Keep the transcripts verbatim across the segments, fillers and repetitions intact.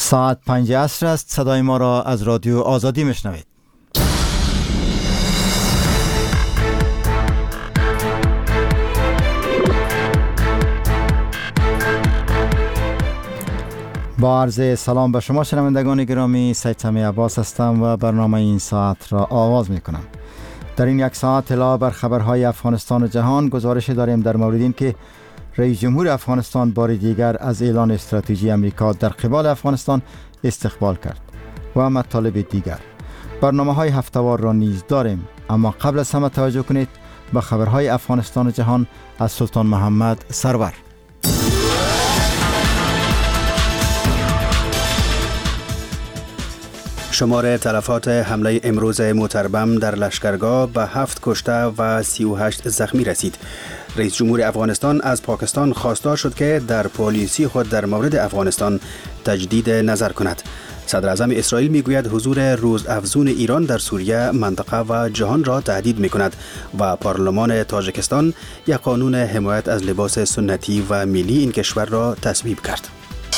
ساعت پنج عصر است. صدای ما را از رادیو آزادی میشنوید. با عرض سلام به شما شنوندگان گرامی، سید سمی عباس هستم و برنامه این ساعت را آغاز می کنم. در این یک ساعت اطلاع بر خبرهای افغانستان و جهان گزارش داریم در مورد این که رئیس جمهور افغانستان بار دیگر از اعلان استراتژی امریکا در قبال افغانستان استقبال کرد و مطالب دیگر. برنامه های هفته‌وار را نیز داریم، اما قبل از همه توجه کنید به خبرهای افغانستان و جهان از سلطان محمد سرور. شمار تلفات حمله امروز موتربم در لشکرگاه به هفت کشته و سی و هشت زخمی رسید. رئیس جمهور افغانستان از پاکستان خواستار شد که در پالیسی خود در مورد افغانستان تجدید نظر کند. صدر اعظم اسرائیل میگوید حضور روزافزون ایران در سوریه منطقه و جهان را تهدید می کند و پارلمان تاجیکستان یک قانون حمایت از لباس سنتی و ملی این کشور را تصویب کرد.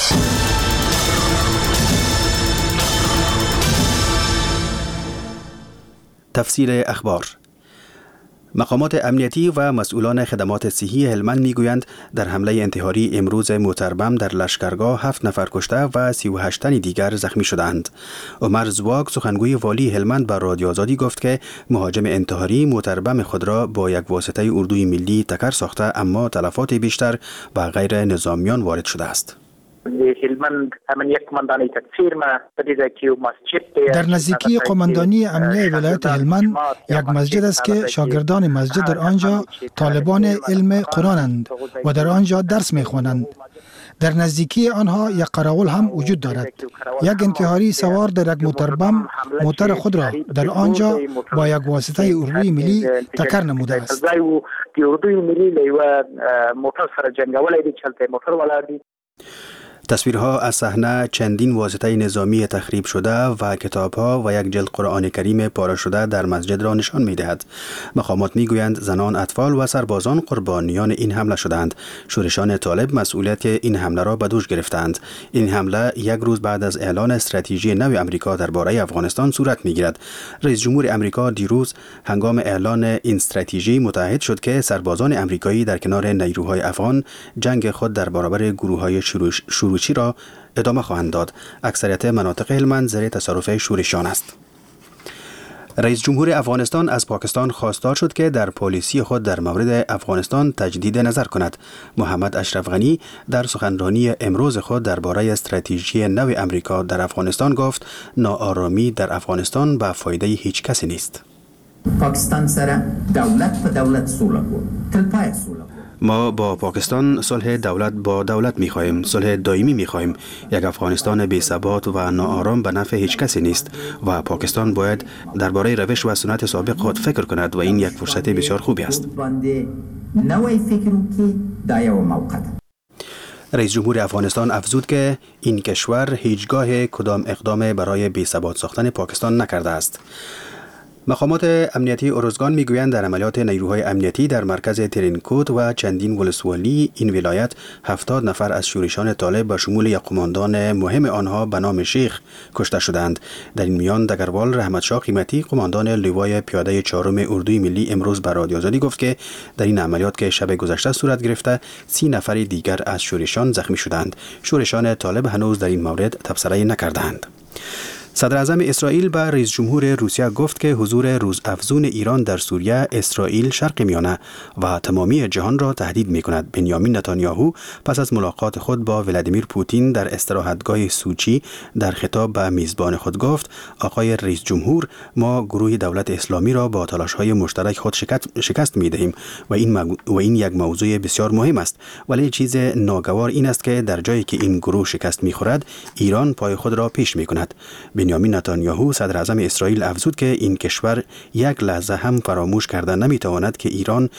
تفسیر اخبار. مقامات امنیتی و مسئولان خدمات صحی هلمند میگویند در حمله انتحاری امروز موتربم در لشکرگاه هفت نفر کشته و سی و هشت تن دیگر زخمی شدند. عمر زواگ سخنگوی والی هلمند به رادیو آزادی گفت که مهاجم انتحاری موتربم خود را با یک واسطه اردوی ملی تکر ساخته، اما تلفات بیشتر به غیر نظامیان وارد شده است. در نزدیکی قماندانی امنیه ولایت هلمند یک مسجد است که شاگردان مسجد در آنجا طالبان علم قرآنند و در آنجا درس می‌خوانند. در نزدیکی آنها یک قراول هم وجود دارد. یک انتحاری سوار در یک موتربم موتر خود را در آنجا با یک واسطه اردوی ملی تکر نموده است. تصویرها از صحنه چندین واسطه نظامی تخریب شده و کتابها و یک جلد قرآن کریم پاره شده در مسجد را نشان می‌دهد. مقامات می‌گویند زنان، اطفال و سربازان قربانیان این حمله شدند. شورشان طالب مسئولیت این حمله را به دوش گرفتند. این حمله یک روز بعد از اعلان استراتژی نو آمریکا درباره افغانستان صورت می‌گیرد. رئیس جمهور آمریکا دیروز هنگام اعلان این استراتژی متعهد شد که سربازان آمریکایی در کنار نیروهای افغان جنگ خود در برابر گروه‌های شورش شروع چی را ادامه خواهند داد. اکثریت مناطق هلمند زیر تصرف شورشیان است. رئیس جمهور افغانستان از پاکستان خواستار شد که در پالیسی خود در مورد افغانستان تجدید نظر کند. محمد اشرف غنی در سخنرانی امروز خود درباره استراتژی نو آمریکا در افغانستان گفت ناآرامی در افغانستان به فایده هیچ کسی نیست. پاکستان سره دولت په دولت سوله کو تلپای سوله. ما با پاکستان صلح دولت با دولت می‌خواهیم، صلح دائمی می‌خواهیم. یک افغانستان بی ثبات و ناآرام به نفع هیچ کسی نیست و پاکستان باید درباره روش و سنت سابق خود فکر کند و این یک فرصت بسیار خوبی است. رئیس جمهور افغانستان افزود که این کشور هیچگاه کدام اقدام برای بی ثبات ساختن پاکستان نکرده است. مقامات امنیتی ارزگان میگویند در عملیات نیروهای امنیتی در مرکز ترینکوت و چندین ولسوالی این ولایت هفتاد نفر از شورشان طالب به شمول یک قماندان مهم آنها به نام شیخ کشته شدند. در این میان دگروال رحمت شاه قیمتی قماندان لوای پیاده چهارم اردوی ملی امروز به رادیو آزادی گفت که در این عملیات که شب گذشته صورت گرفته سی نفر دیگر از شورشان زخمی شدند. شورشان طالب هنوز در این مورد تبصره نکردند. صدر اعظم اسرائیل به رئیس جمهور روسیه گفت که حضور روزافزون ایران در سوریه، اسرائیل، شرق میانه و تمامی جهان را تهدید می کند. بنیامین نتانیاهو پس از ملاقات خود با ولادیمیر پوتین در استراحتگاه سوچی در خطاب به میزبان خود گفت آقای رئیس جمهور، ما گروه دولت اسلامی را با تلاش‌های مشترک خود شکست می دهیم و این و این یک موضوع بسیار مهم است، ولی چیز ناگوار این است که در جایی که این گروه شکست می خورد ایران پای خود را پیش می کند. بنیامین نتانیاهو صدر اعظم اسرائیل افزود که این کشور یک لحظه هم فراموش کرده نمیتواند که ایران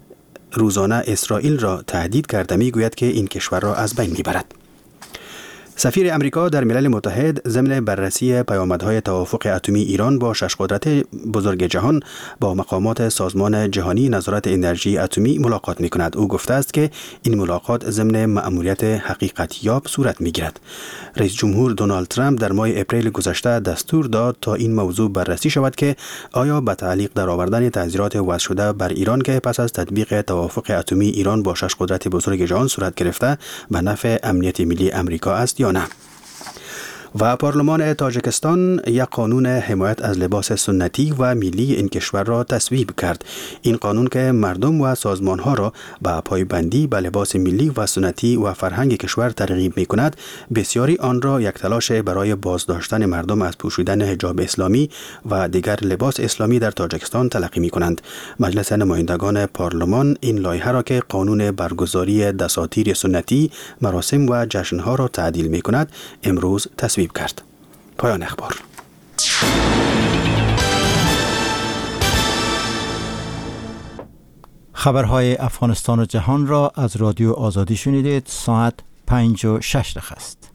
روزانه اسرائیل را تهدید کرده میگوید که این کشور را از بین میبرد. سفیر امریکا در ملل متحد ضمن بررسی پیامدهای توافق اتمی ایران با شش قدرت بزرگ جهان با مقامات سازمان جهانی نظارت انرژی اتمی ملاقات می‌کند. او گفته است که این ملاقات ضمن مأموریت حقیقت‌یاب صورت می‌گیرد. رئیس جمهور دونالد ترامپ در ماه اپریل گذشته دستور داد تا این موضوع بررسی شود که آیا به تعلیق در آوردن تعزیرات وضع شده بر ایران که پس از تطبیق توافق اتمی ایران با شش قدرت بزرگ جهان صورت گرفته به نفع امنیت ملی امریکا است یا نه. و پارلمان تاجیکستان یک قانون حمایت از لباس سنتی و ملی این کشور را تصویب کرد. این قانون که مردم و سازمانها را به پایبندی به لباس ملی و سنتی و فرهنگ کشور ترغیب می کند، بسیاری آن را یک تلاش برای بازداشتن مردم از پوشیدن حجاب اسلامی و دیگر لباس اسلامی در تاجیکستان تلقی می کنند. مجلس نمایندگان پارلمان این لایحه را که قانون برگزاری دساتیر سنتی، مراسم و جشنها را تعدیل می کند، امروز تصویب کرد. پایان اخبار. خبرهای افغانستان و جهان را از رادیو آزادی شنیدید. ساعت پنج و شش دقیقه است.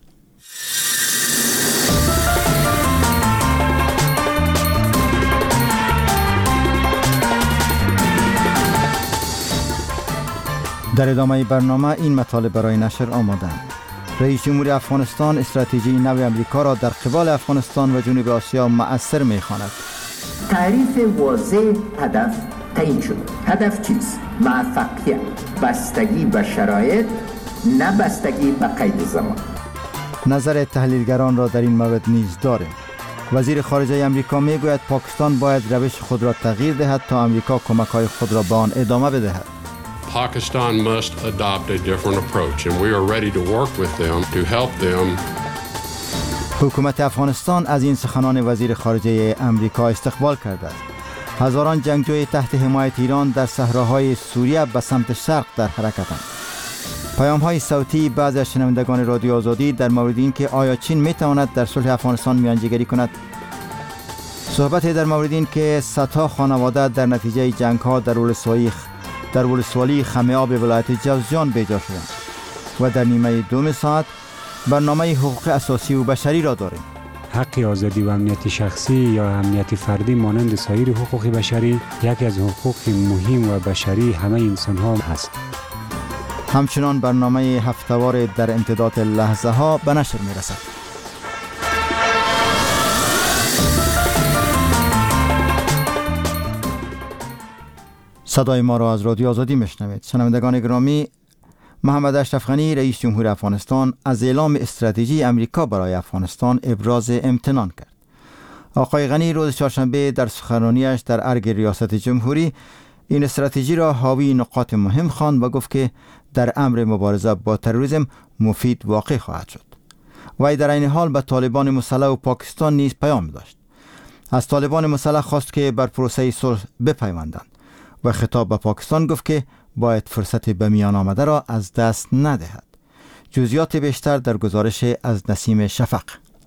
در ادامه برنامه این مطالب برای نشر آمادند. رئیس جمهور افغانستان استراتژی نو امریکا را در قبال افغانستان و جنوب آسیا مؤثر می‌خواند. تعریف واضح هدف تعیین شد. هدف چیست؟ موفقیت، بستگی به شرایط، نه بستگی به قید زمان. نظر تحلیلگران را در این مورد نیز داریم. وزیر خارجه امریکا میگوید پاکستان باید روش خود را تغییر دهد تا امریکا کمک‌های خود را به آن ادامه بدهد. Pakistan must adopt a different approach and we are ready to work with them to help them. حکومت افغانستان از این سخنان وزیر خارجه امریکا استقبال کرده است. هزاران جنگجوی تحت حمایت ایران در صحراهای سوریه به سمت شرق در حرکتند. پیام‌های صوتی بعضی از شنوندگان رادیو آزادی در مورد این که آیا چین میتواند در صلح افغانستان میانجیگری کند. صحبت در مورد این که صدها خانواده در نتیجه جنگ‌ها در ولسوالی در ولسوالی خمه آب ولایت جوزجان بیجا شدند. و در نیمه دوم ساعت برنامه حقوق اساسی و بشری را داریم. حق آزادی و امنیت شخصی یا امنیت فردی مانند سایر حقوق بشری یکی از حقوق مهم و بشری همه انسان ها هست. همچنان برنامه هفته‌وار در امتداد لحظه ها به نشر می رسد. صدای ما را از رادیو آزادی میشنوید. شنوندگان گرامی، محمد اشرف غنی رئیس جمهور افغانستان از اعلام استراتژی امریکا برای افغانستان ابراز امتنان کرد. آقای غنی روز چهارشنبه در سخنرانیش در ارگ ریاست جمهوری این استراتژی را حاوی نقاط مهم خواند و گفت که در امر مبارزه با تروریسم مفید واقع خواهد شد. وی در این حال به طالبان مسلح و پاکستان نیز پیام داشت. از طالبان مسلح خواست که بر پروسه صلح بپیوندند و خطاب به پاکستان گفت که باید فرصت به میان آمده را از دست ندهد. جزئیات بیشتر در گزارش از نسیم شفق.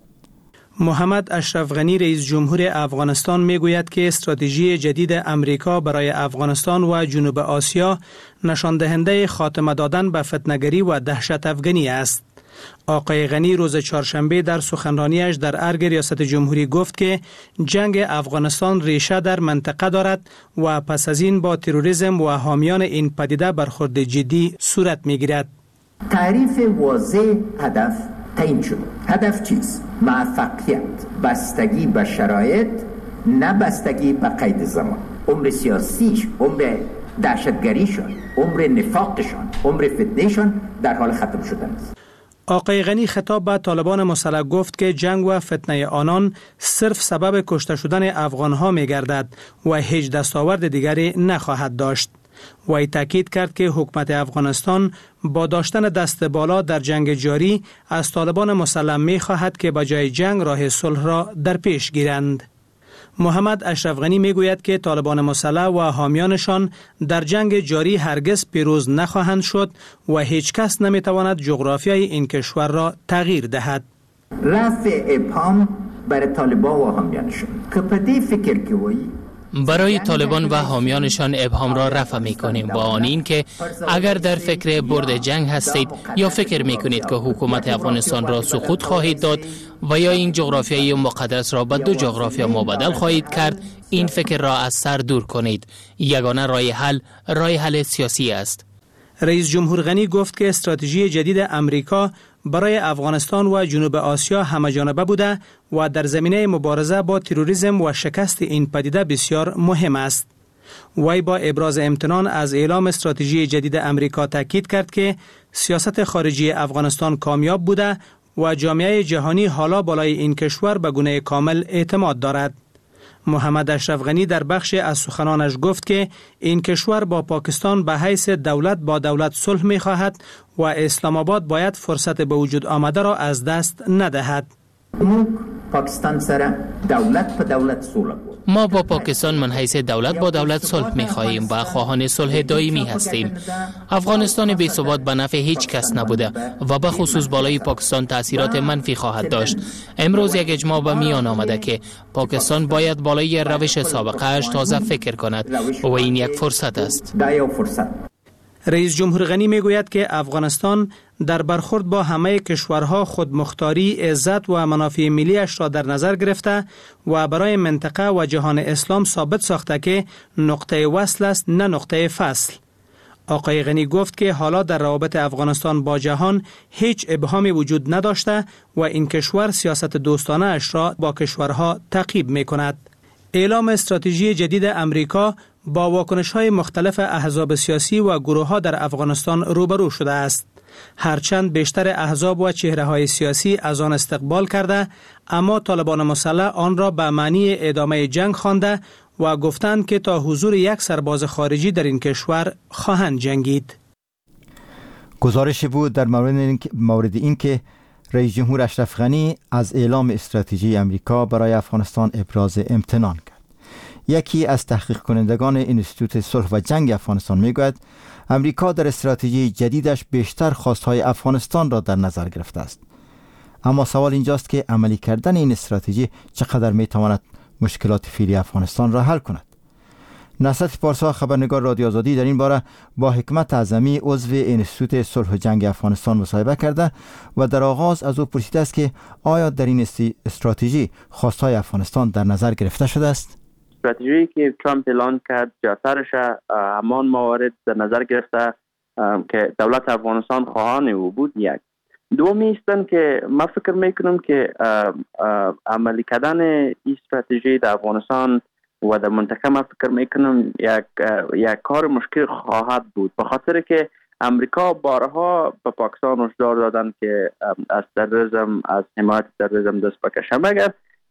محمد اشرف غنی رئیس جمهور افغانستان میگوید که استراتژی جدید امریکا برای افغانستان و جنوب آسیا نشان دهنده خاتمه دادن به فتنه‌گری و دهشت افغانی است. آقای غنی روز چهارشنبه در سخنرانیش در ارگ ریاست جمهوری گفت که جنگ افغانستان ریشه در منطقه دارد و پس از این با تروریسم و حامیان این پدیده برخورد جدی صورت میگیرد. تعریف واضح هدف تعیین شد. هدف چیست؟ موفقیت، بستگی به شرایط، نه بستگی به قید زمان. عمر سیاسیش، عمر دهشتگریشان، عمر نفاقشان، عمر فتنهشان در حال ختم شدن است. آقای غنی خطاب به طالبان مسلح گفت که جنگ و فتنه آنان صرف سبب کشته شدن افغانها می گردد و هیچ دستاورد دیگری نخواهد داشت. وی تاکید کرد که حکومت افغانستان با داشتن دست بالا در جنگ جاری از طالبان مسلح می خواهد که به جای جنگ راه صلح را در پیش گیرند. محمد اشرف غنی می گوید که طالبان مسلح و حامیانشان در جنگ جاری هرگز پیروز نخواهند شد و هیچ کس نمی تواند جغرافیای این کشور را تغییر دهد. رفع ابهام برای طالبان و حامیانشان که په دې فکر کې وایي برای طالبان و حامیانشان ابهام را رفع می کنیم با آن این که اگر در فکر برد جنگ هستید یا فکر می کنید که حکومت افغانستان را سقوط خواهید داد و یا این جغرافیای مقدس را به دو جغرافیا مبادل خواهید کرد، این فکر را از سر دور کنید. یگانه راه حل راه حل سیاسی است. رئیس جمهور غنی گفت که استراتژی جدید امریکا برای افغانستان و جنوب آسیا همه‌جانبه بوده و در زمینه مبارزه با تروریسم و شکست این پدیده بسیار مهم است. وی با ابراز امتنان از اعلام استراتژی جدید امریکا تاکید کرد که سیاست خارجی افغانستان کامیاب بوده و جامعه جهانی حالا بالای این کشور به گونه کامل اعتماد دارد. محمد اشرف غنی در بخش از سخنانش گفت که این کشور با پاکستان به حیث دولت با دولت صلح می خواهد و اسلام آباد باید فرصت به وجود آمده را از دست ندهد. پاکستان سره دولت په دولت صلح ما با پاکستان من حیث دولت با دولت صلح می خواهیم و خواهان صلح دائمی هستیم. افغانستان بی ثبات به نفع هیچ کس نبوده و به خصوص بالای پاکستان تاثیرات منفی خواهد داشت. امروز یک اجماع به میان آمده که پاکستان باید بالای روش سابقه اش تازه فکر کند و این یک فرصت است. رئیس جمهور غنی می گوید که افغانستان در برخورد با همه کشورها خودمختاری، عزت و منافع ملیش را در نظر گرفته و برای منطقه و جهان اسلام ثابت ساخته که نقطه وصل است نه نقطه فصل. آقای غنی گفت که حالا در روابط افغانستان با جهان هیچ ابهامی وجود نداشته و این کشور سیاست دوستانه اش را با کشورها تعقیب می کند. اعلام استراتژی جدید امریکا با واکنش‌های مختلف احزاب سیاسی و گروه‌ها در افغانستان روبرو شده است. هرچند بیشتر احزاب و چهره‌های سیاسی از آن استقبال کرده، اما طالبان مسلح آن را به معنی ادامه جنگ خوانده و گفتند که تا حضور یک سرباز خارجی در این کشور خواهند جنگید. گزارشی بود در مورد این که رئیس جمهور اشرف غنی از اعلام استراتژی امریکا برای افغانستان ابراز امتنان کرد. یکی از تحقیق کنندگان انستیتوت صلح و جنگ افغانستان میگوید امریکا در استراتژی جدیدش بیشتر خواستهای افغانستان را در نظر گرفته است. اما سوال اینجاست که عملی کردن این استراتژی چقدر میتواند مشکلات فعلی افغانستان را حل کند. نصرت پارسا، خبرنگار رادیو آزادی، در این باره با حکمت اعظمی عضو انستیتوت صلح و جنگ افغانستان مصاحبه کرده و در آغاز از او پرسیده است که آیا در این استراتژی خواستهای افغانستان در نظر گرفته شده است؟ استراتژی که ترامپ اعلان کرد جاترش همان موارد در نظر گرفته که دولت افغانستان خواهان او بود. یک دومی استن که ما فکر میکنم که عملی کردن این استراتژی در افغانستان و در منطقه ما فکر میکنم یک یک کار مشکل خواهد بود، به خاطر که امریکا بارها به پاکستان هشدار دادن که از تروریسم از حمایت تروریسم دست بکشه، مگر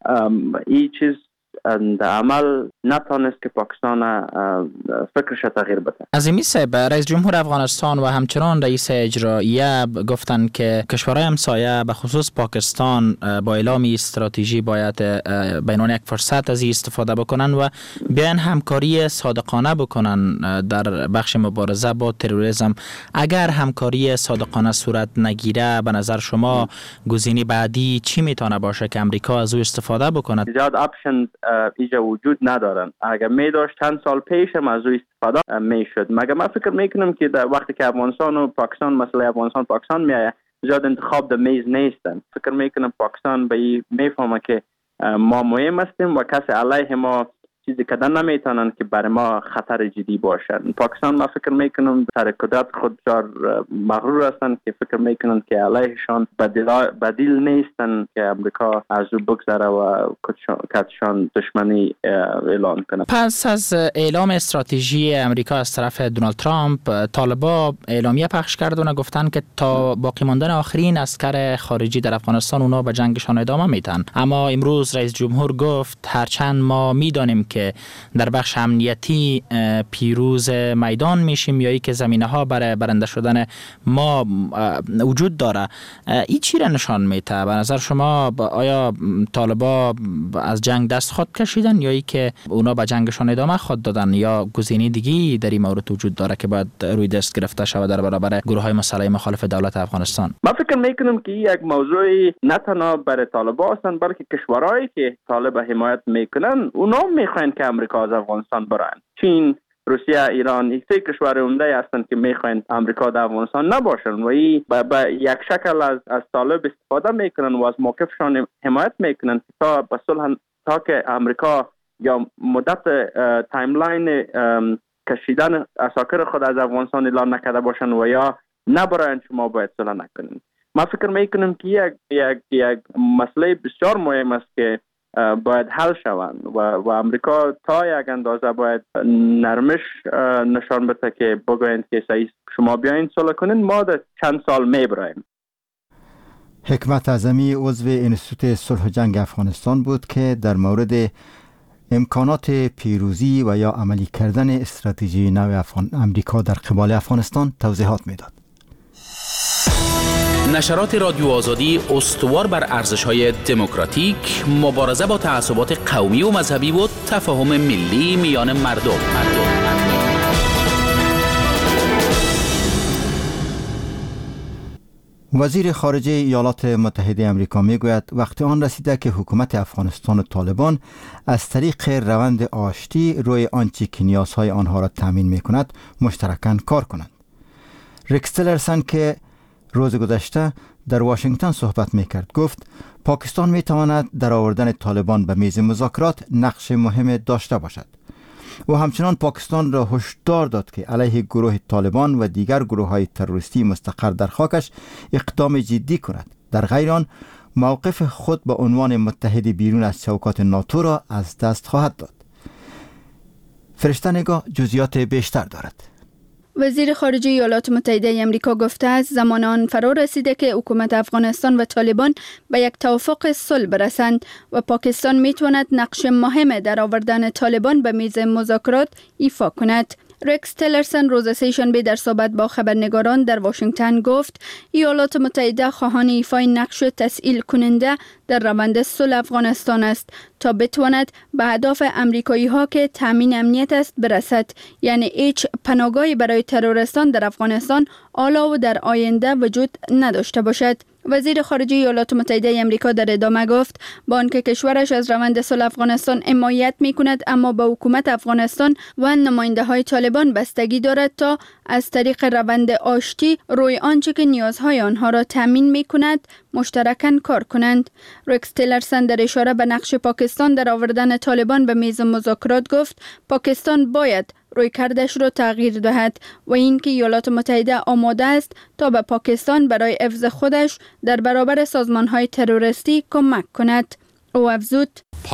این چیز در عمل نتانست که پاکستان فکرش تغییر بده. عظیمی صاحب، رئیس جمهور افغانستان و همچنان رئیس اجراییه گفتند که کشورهای همسایه به خصوص پاکستان با اعلام استراتژی باید به عنوان یک فرصت از این استفاده بکنن و بیان همکاری صادقانه بکنن در بخش مبارزه با تروریسم. اگر همکاری صادقانه صورت نگیره، به نظر شما گزینه بعدی چی میتونه باشه که امریکا از او استفاده بکنه؟ زیاد اپشن اینجا وجود ندارن. اگر می داشت چند سال پیش هم از او استفاده می شد. مگر من فکر میکنم که در وقتی که افغانستان و پاکستان مسئله افغانستان پاکستان میایه زیاد انتخاب در میز نیستن. فکر میکنم پاکستان به این میفهمه که ما مهم هستیم و کسی علیه ما چیزی کردن نمیتونن که برای ما خطر جدی باشن. پاکستان ما فکر میکنم سر قدرت خود بسیار مغرور هستن که فکر میکنن که علیهشان بدیل نیستن که امریکا از او بگذره و کتشان دشمنی اعلان کنه. پس از اعلام استراتژی امریکا از طرف دونالد ترامپ، طالبا اعلامیه پخش کردن و گفتن که تا باقی ماندن آخرین عسکر خارجی در افغانستان اونا به جنگشان ادامه میدن. اما امروز رئیس جمهور گفت هرچند ما میدانیم که در بخش امنیتی پیروز میدان میشیم یا ای که زمینه ها برای برنده شدن ما وجود داره، این چی را نشان میده؟ به نظر شما آیا طالبا از جنگ دست خود کشیدن یا ای که اونا به جنگشان ادامه خود دادن یا گزینه دیگی در این مورد وجود داره که باید روی دست گرفته شود در برابر گروه های مسلح مخالف دولت افغانستان؟ من فکر میکنم که یک موضوع نه تنها برای طالبا هستند بلکه کشورهایی که طالب حمایت میکنن اونا میخوان نمیخواین که امریکا از افغانستان برن. چین، روسیه، ایران، این سه کشور عمده هستند که میخواین امریکا در افغانستان نباشن و این به یک شکل از از طالب استفاده میکنن و از موقفشان حمایت میکنن تا به صلح، تا که امریکا یا مدت تایملاین کشیدن اساکر خود از افغانستان اعلان نکرده باشن و یا نبراین شما باید صلح نکنین. ما فکر میکنم که یک یک یک مسئله بسیار مهم است که باید حل شوند و و امریکا تا یک اندازه باید نرمش نشان بده که بگویند که صحیح شما بیاین صلح کنین، ما در چند سال میبریم. حکمت اعظمی عضو انستیتوت صلح و جنگ افغانستان بود که در مورد امکانات پیروزی و یا عملی کردن استراتژی نو افغان امریکا در قبال افغانستان توضیحات میداد. نشرات رادیو آزادی استوار بر ارزش‌های دموکراتیک، مبارزه با تعصبات قومی و مذهبی و تفاهم ملی میان مردم. مردم. وزیر خارجه ایالات متحده آمریکا میگوید وقت آن رسیده که حکومت افغانستان و طالبان از طریق روند آشتی روی آنچه که نیازهای آنها را تامین میکند مشترکاً کار کنند. ریکس تیلرسن که روز گذشته در واشنگتن صحبت میکرد گفت پاکستان میتواند در آوردن طالبان به میز مذاکرات نقش مهم داشته باشد. و همچنان پاکستان را هشدار داد که علیه گروه طالبان و دیگر گروه های تروریستی مستقر در خاکش اقدام جدی کند. در غیر آن موقف خود به عنوان متحد بیرون از چوکات ناتو را از دست خواهد داد. فرشته نگاه جزئیات بیشتر دارد. وزیر خارجه ایالات متحده آمریکا گفته است زمان آن فرا رسیده که حکومت افغانستان و طالبان به یک توافق صلح برسند و پاکستان میتواند نقش مهم در آوردن طالبان به میز مذاکرات ایفا کند. ریکس تیلرسن روز سه‌شنبه در صحبت با خبرنگاران در واشنگتن گفت ایالات متحده خواهان ایفای نقش تسهیل کننده در روند صلح افغانستان است تا بتواند به اهداف امریکایی ها که تامین امنیت است برسد، یعنی هیچ پناهگاهی برای تروریستان در افغانستان حالا و در آینده وجود نداشته باشد. وزیر خارجه ایالات متحده آمریکا در ادامه گفت با آنکه کشورش از روند صلح افغانستان حمایت می‌کند، اما به حکومت افغانستان و نماینده‌های طالبان بستگی دارد تا از طریق روند آشتی روی آنچه که نیازهای آنها را تامین می‌کند مشترکاً کار کنند. ریکس تیلرسن در اشاره به نقش پاکستان در آوردن طالبان به میز مذاکرات گفت پاکستان باید روی کردش را تغییر دهد و اینکه ایالات متحده آماده است تا به پاکستان برای حفظ خودش در برابر سازمان‌های تروریستی کمک کند. او افزود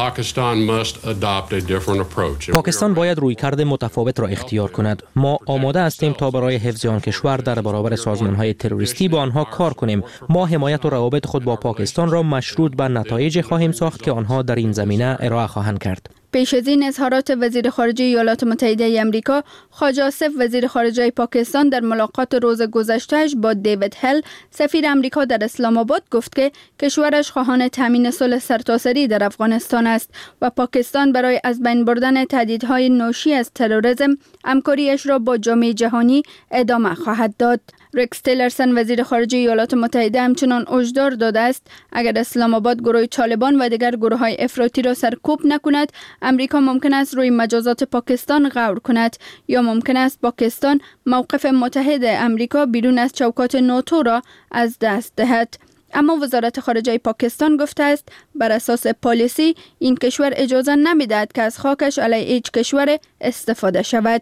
پاکستان باید رویکرد متفاوت را اختیار کند. ما آماده هستیم تا برای حفظ آن کشور در برابر سازمان‌های تروریستی با آنها کار کنیم. ما حمایت و روابط خود با پاکستان را مشروط به نتایج خواهیم ساخت که آنها در این زمینه ارائه خواهند کرد. پیش از این اظهارات وزیر خارجه ایالات متحده آمریکا، خواجه آصف وزیر خارجه پاکستان در ملاقات روز گذشتهش با دیوید هل سفیر آمریکا در اسلام آباد گفت که کشورش خواهان تامین صلح سرتاسری در افغانستان است و پاکستان برای از بین بردن تهدیدهای ناشی از تروریسم همکاریش را با جامعه جهانی ادامه خواهد داد. ریکس تیلرسن وزیر خارجه ایالات متحده همچنان هشدار داده است اگر اسلام آباد گروه طالبان و دیگر گروه های افراطی را سرکوب نکند، امریکا ممکن است روی مجازات پاکستان غور کند یا ممکن است پاکستان موقف متحد امریکا بیرون از چوکات ناتو را از دست دهد. اما وزارت خارجه پاکستان گفته است بر اساس پالیسی این کشور اجازه نمیدهد که از خاکش علیه هیچ کشور استفاده شود.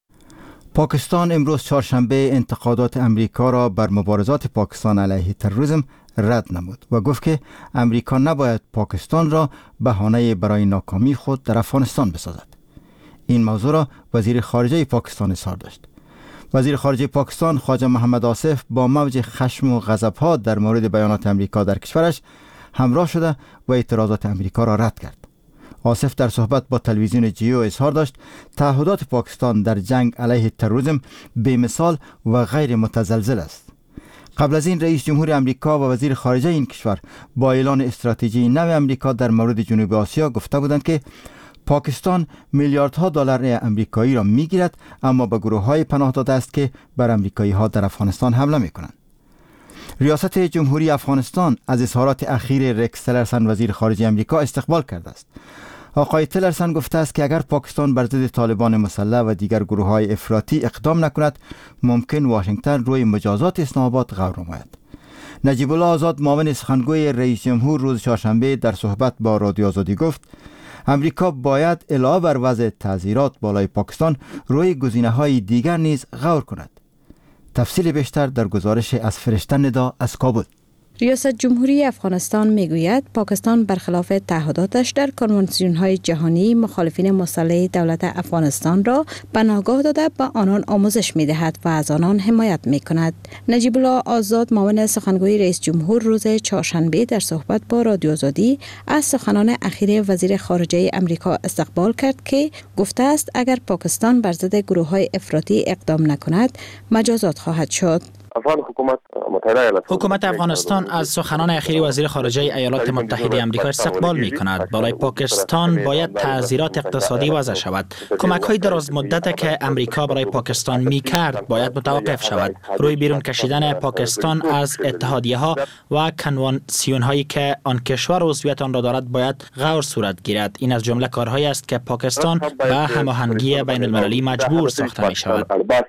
پاکستان امروز چهارشنبه انتقادات امریکا را بر مبارزات پاکستان علیه تروریسم رد نمود و گفت که امریکا نباید پاکستان را بهانه برای ناکامی خود در افغانستان بسازد. این موضوع را وزیر خارجه پاکستان اظهار داشت. وزیر خارجه پاکستان خواجه محمد آصف با موج خشم و غضب‌ها در مورد بیانات امریکا در کشورش همراه شده و اعتراضات امریکا را رد کرد. آصف در صحبت با تلویزیون جیو اظهار داشت تعهدات پاکستان در جنگ علیه تروریسم بی‌مثال و غیر متزلزل است. قبل از این رئیس جمهور امریکا و وزیر خارجه این کشور با اعلان استراتژی نو امریکا در مورد جنوب آسیا گفته بودند که پاکستان میلیاردها دلار امریکایی را میگیرد اما به گروه‌های پناه داده است که بر امریکایی‌ها در افغانستان حمله می‌کنند. ریاست جمهوری افغانستان از اظهارات اخیر ریکس تیلرسن وزیر خارجه امریکا استقبال کرده است. آقای تلرسن گفته است که اگر پاکستان بر ضد طالبان مسلح و دیگر گروه‌های افراطی اقدام نکند، ممکن واشنگتن روی مجازات اسلام آباد غور نماید. نجیب الله آزاد، معاون سخنگوی رئیس جمهور، روز چهارشنبه در صحبت با رادیو آزادی گفت امریکا باید علاوه بر وضع تعزیرات بالای پاکستان روی گزینه‌های دیگر نیز غور کند. تفصیل بیشتر در گزارش از فرشته ندا از کابل. ریاست جمهوری افغانستان میگوید پاکستان برخلاف تعهداتش در کنوانسیون‌های جهانی مخالفین مسلح دولت افغانستان را پناهگاه داده به آنان آموزش می‌دهد و از آنان حمایت می‌کند. نجیب الله آزاد، معاون سخنگوی رئیس جمهور، روز چهارشنبه در صحبت با رادیو آزادی از سخنان اخیر وزیر خارجه امریکا استقبال کرد که گفته است اگر پاکستان بر ضد گروه‌های افراطی اقدام نکند مجازات خواهد شد. حکومت متحده حکومت افغانستان از سخنان اخیر وزیر خارجه ایالات متحده آمریکا استقبال می کند. برای پاکستان باید تعزیرات اقتصادی وضع شود. کمک های دراز مدت که امریکا برای پاکستان می کرد باید متوقف شود. روی بیرون کشیدن پاکستان از اتحادیه ها و کنوانسیون هایی که آن کشور عضویت آن را دارد باید غور صورت گیرد. این از جمله کارهایی است که پاکستان به هماهنگی بین المللی مجبور ساخته می شود.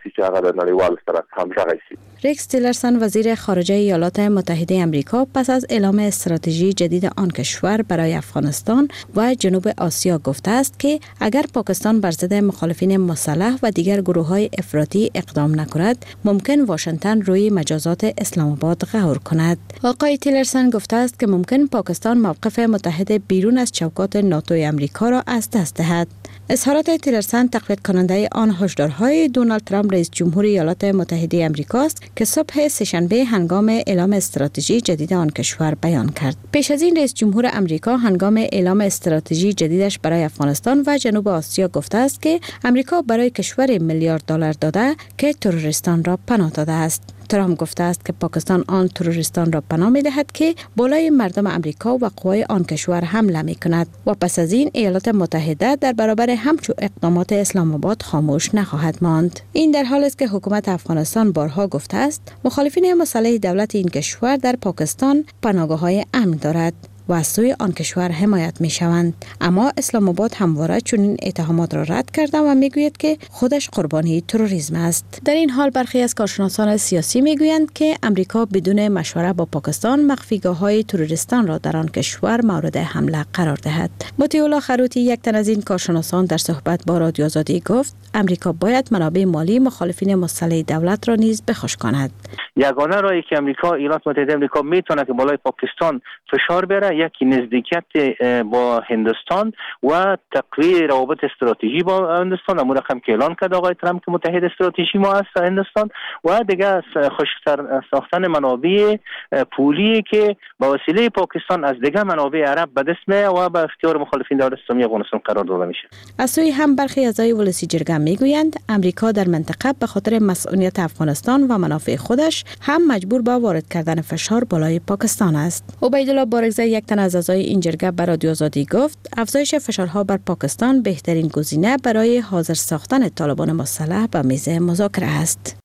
ریکس تیلرسن، وزیر خارجه ایالات متحده آمریکا، پس از اعلام استراتژی جدید آن کشور برای افغانستان و جنوب آسیا گفته است که اگر پاکستان بر ضد مخالفین مسلح و دیگر گروه‌های افراطی اقدام نکند، ممکن واشنگتن روی مجازات اسلام آباد غور کند. آقای تیلرسن گفته است که ممکن پاکستان موقف متحد بیرون از چوکات ناتو آمریکا را از دست دهد. اظهارات تیلرسن تقویت کننده آن هشدارهای دونالد ترامپ رئیس جمهور ایالات متحده آمریکا است که صبح سه‌شنبه هنگام اعلام استراتژی جدید آن کشور بیان کرد. پیش از این رئیس جمهور آمریکا هنگام اعلام استراتژی جدیدش برای افغانستان و جنوب آسیا گفته است که آمریکا برای کشور میلیارد دلار داده که تروریستان را پناه داده است. ترامپ گفته است که پاکستان آن تروریستان را پناه می دهد که بالای مردم امریکا و قوای آن کشور حمله می کند و پس از این ایالات متحده در برابر همچو اقدامات اسلام آباد خاموش نخواهد ماند. این در حالی است که حکومت افغانستان بارها گفته است مخالفین مسلح دولت این کشور در پاکستان پناهگاه‌های امن دارد و از سوی آن کشور حمایت می شوند. اما اسلام آباد همواره چنین اتهامات را رد کرده و می گوید که خودش قربانی تروریسم است. در این حال برخی از کارشناسان سیاسی می گویند که امریکا بدون مشوره با پاکستان مخفیگاه های تروریستان را در آن کشور مورد حمله قرار دهد. مطیع الله خروتی، یک تن از این کارشناسان، در صحبت با رادیو آزادی گفت امریکا باید منابع مالی مخالفین مسلح دولت را نیز بخش کند. یگانه راهی که امریکا، ایالات متحده آمریکا میتونه که بالای پاکستان فشار بیاره، یکی نزدیکیت با هندوستان و تقویت روابط استراتژی با هندوستان، امور رقم که اعلان کرد آقای ترامپ که متحد استراتژی ما است هندوستان، و دیگه خشک‌تر ساختن منابع پولی که با وسیله پاکستان از دیگه منابع عرب به دست میاد و به اختیار مخالفین دولت اسلامی افغانستان قرار داده میشه. از سوی هم برخی اعضای ولسی جرگه میگویند امریکا در منطقه به خاطر مسئولیت افغانستان و منافع خودش هم مجبور به وارد کردن فشار بالای پاکستان است. عبیدالله بارگزی، یک تن از اعضای این جرگه، به رادیو آزادی گفت افزایش فشارها بر پاکستان بهترین گزینه برای حاضر ساختن طالبان مسلح به میز مذاکره است.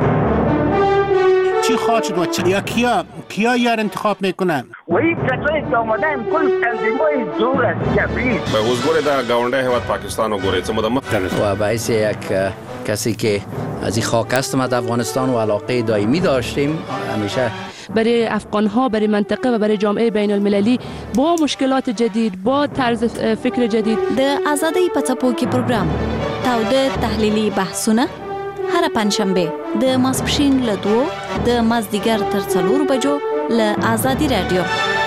چی خواهد شد و چی یا کیا کیا یار انتخاب میکنن و این کسایی که آمدن کل تنظیمای زور است کبرید به حضور در گاونده هواد پاکستان و گوره چه مدام و باعث یک کسی که از این خاک هستم از افغانستان و علاقه دائمی داشتیم همیشه برای افغان ها، برای منطقه و برای جامعه بین المللی با مشکلات جدید، با طرز فکر جدید. د آزادۍ په څپو کې پروګرام تاوده تحلیلي بحثونه هر پنځشنبه د ماسپښین له دوو د مازدیګر تر څلورو بجو له آزادي رادیو.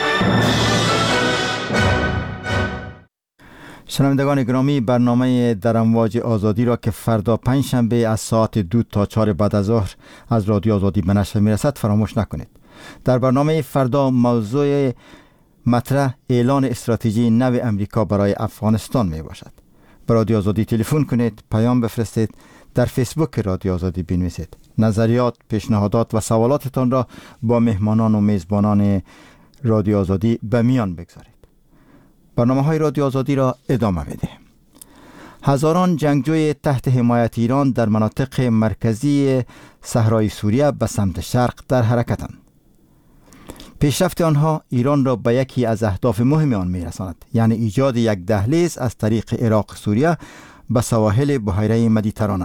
شنوندگان گرامی، برنامه در امواج آزادی را که فردا پنجشنبه از ساعت دو تا چهار بعد از ظهر از رادیو آزادی به نشر میرسد فراموش نکنید. در برنامه فردا موضوع مطرح اعلان استراتژی نو امریکا برای افغانستان می باشد. به رادیو آزادی تلفن کنید، پیام بفرستید، در فیسبوک رادیو آزادی بنویسید. نظریات، پیشنهادات و سوالاتتان را با مهمانان و میزبانان رادیو آزادی به میان بگذارید. برنامه های رادیو آزادی را ادامه میده. هزاران جنگجوی تحت حمایت ایران در مناطق مرکزی صحرای سوریه به سمت شرق در حرکتند. پیشرفت آنها ایران را به یکی از اهداف مهم آن می‌رساند، یعنی ایجاد یک دهلیز از طریق عراق سوریه به سواحل بحیره مدیترانه.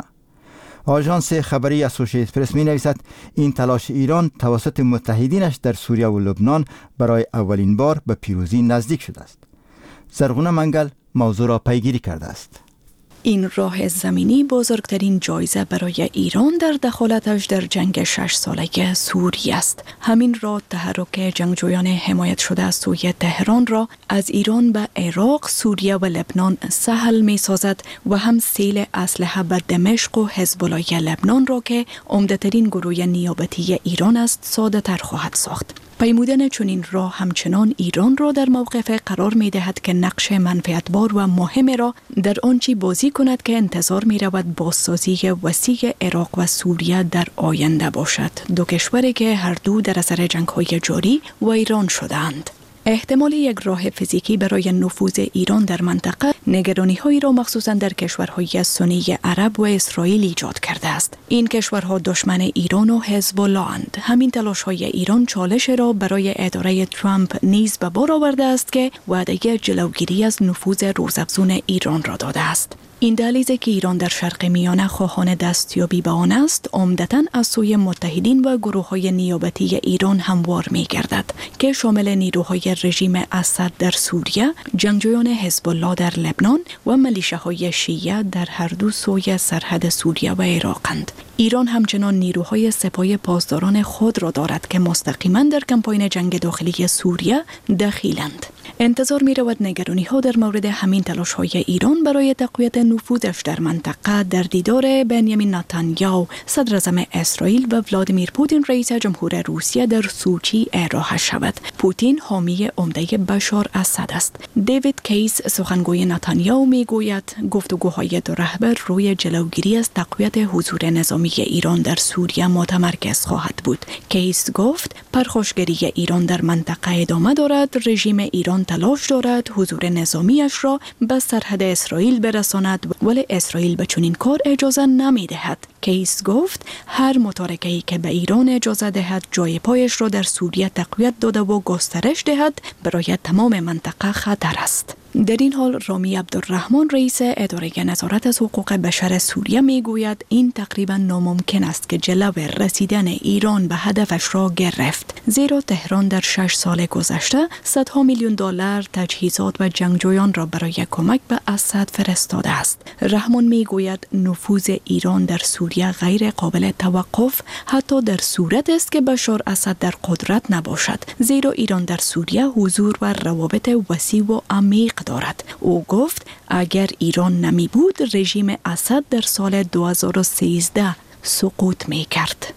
آژانس خبری اسوسییتد پرس می نویسد این تلاش ایران توسط متحدینش در سوریه و لبنان برای اولین بار به پیروزی نزدیک شده است. زرغونه منگل موضوع را پیگیری کرده است. این راه زمینی بزرگترین جایزه برای ایران در دخالتش در جنگ شش ساله سوریه است. همین راه تحرک جنگجویان حمایت شده از سوی تهران را از ایران به عراق، سوریه و لبنان سهل می سازد و هم سیل اسلحه به دمشق و حزب الله لبنان را که عمده‌ترین گروه نیابتی ایران است ساده تر خواهد ساخت. پیمودن چنین راه همچنان ایران را در موقف قرار می دهد که نقش منفعتبار و مهم را در آنچه بازی کند که انتظار می رود بازسازی وسیع عراق و سوریه در آینده باشد. دو کشوری که هر دو در اثر جنگ‌های جاری ویران شدند. احتمال یک راه فیزیکی برای نفوذ ایران در منطقه نگرانی‌هایی را مخصوصاً در کشورهای سنی عرب و اسرائیل ایجاد کرده است. این کشورها دشمن ایران و حزب الله اند. همین تلاش‌های ایران چالش را برای اداره ترامپ نیز به بار آورده است که وعده جلوگیری از نفوذ روزافزون ایران را داده است. این دهلیزی که ایران در شرق میانه خواهان دستیابی به آن است، عمدتاً از سوی متحدین و گروه‌های نیابتی ایران هموار می‌گردد که شامل نیروهای رژیم اسد در سوریه، جنگجویان حزب الله در لبنان و ملیشه‌های شیعه در هر دو سوی سرحد سوریه و عراقند. ایران همچنان نیروهای سپاه پاسداران خود را دارد که مستقیما در کمپاین جنگ داخلی سوریه دخیلند. انتظار می رود نگرانی ها در مورد همین تلاش های ایران برای تقویت نفوذش در منطقه در دیدار بنیامین نتانیاهو صدر اعظم اسرائیل و ولادیمیر پوتین رئیس جمهور روسیه در سوچی ارائه شود. پوتین حامی عمده بشار اسد است. دیوید کیس سخنگوی نتانیاهو می گوید گفتگوهای دو رهبر روی جلوگیری از تقویت حضور نظامی ایران در سوریه متمرکز خواهد بود. کیس گفت پرخاشگری ایران در منطقه ادامه دارد. رژیم ایران تلاش دارد حضور نظامیش را به سرحد اسرائیل برساند، ولی اسرائیل به چنین کار اجازه نمی دهد. کیس گفت هر متارکه‌ای که به ایران اجازه دهد جای پایش را در سوریه تقویت داده و گسترش دهد برای تمام منطقه خطر است. در این حال رامی عبدالرحمن رئیس اداره نظارت از حقوق بشر سوریه می گوید این تقریبا ناممکن است که جلو رسیدن ایران به هدفش را گرفت، زیرا تهران در شش سال گذشته صدها میلیون دلار تجهیزات و جنگجویان را برای کمک به اسد فرستاده است. رحمان می گوید نفوذ ایران در سوریه غیر قابل توقف حتی در صورت است که بشار اسد در قدرت نباشد، زیرا ایران در سوریه حضور و روابط وسیع و عمیق دارد. او گفت اگر ایران نمی بود رژیم اسد در سال دو هزار و سیزده سقوط می کرد.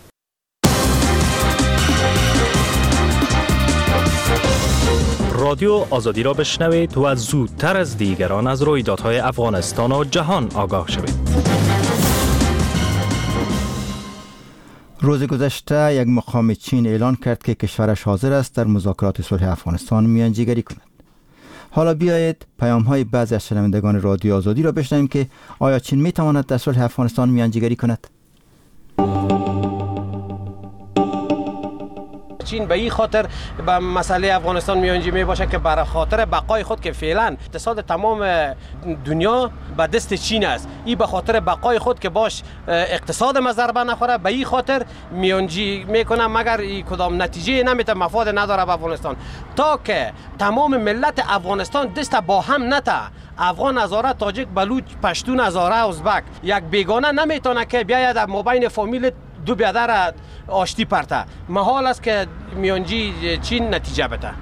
رادیو آزادی را بشنوید و زودتر از دیگران از رویدادهای افغانستان و جهان آگاه شوید. روز گذشته یک مقام چین اعلان کرد که کشورش حاضر است در مذاکرات صلح افغانستان میانجیگری کند. حالا بیایید پیام های بعضی از شنوندگان رادیو آزادی را بشنویم که آیا چین می تواند در صلح افغانستان میانجیگری کند؟ چین به این خاطر به مسئله افغانستان میانجی می باشه که برای خاطر بقای خود که فعلا اقتصاد تمام دنیا به دست چین است، این به خاطر بقای خود که باش اقتصاد ما ضربه نخوره به این خاطر میانجی میکنه، مگر این کدام نتیجه نمیته مفاد نداره به افغانستان. تا که تمام ملت افغانستان دست با هم نته، افغان هزاره، تاجیک، بلوچ، پشتون هزاره، ازبک، یک بیگانه نمیتونه که بیاید در مابین فامیل دو بیادر آشتی پرته. محال است که میانجی چین نتیجه بده.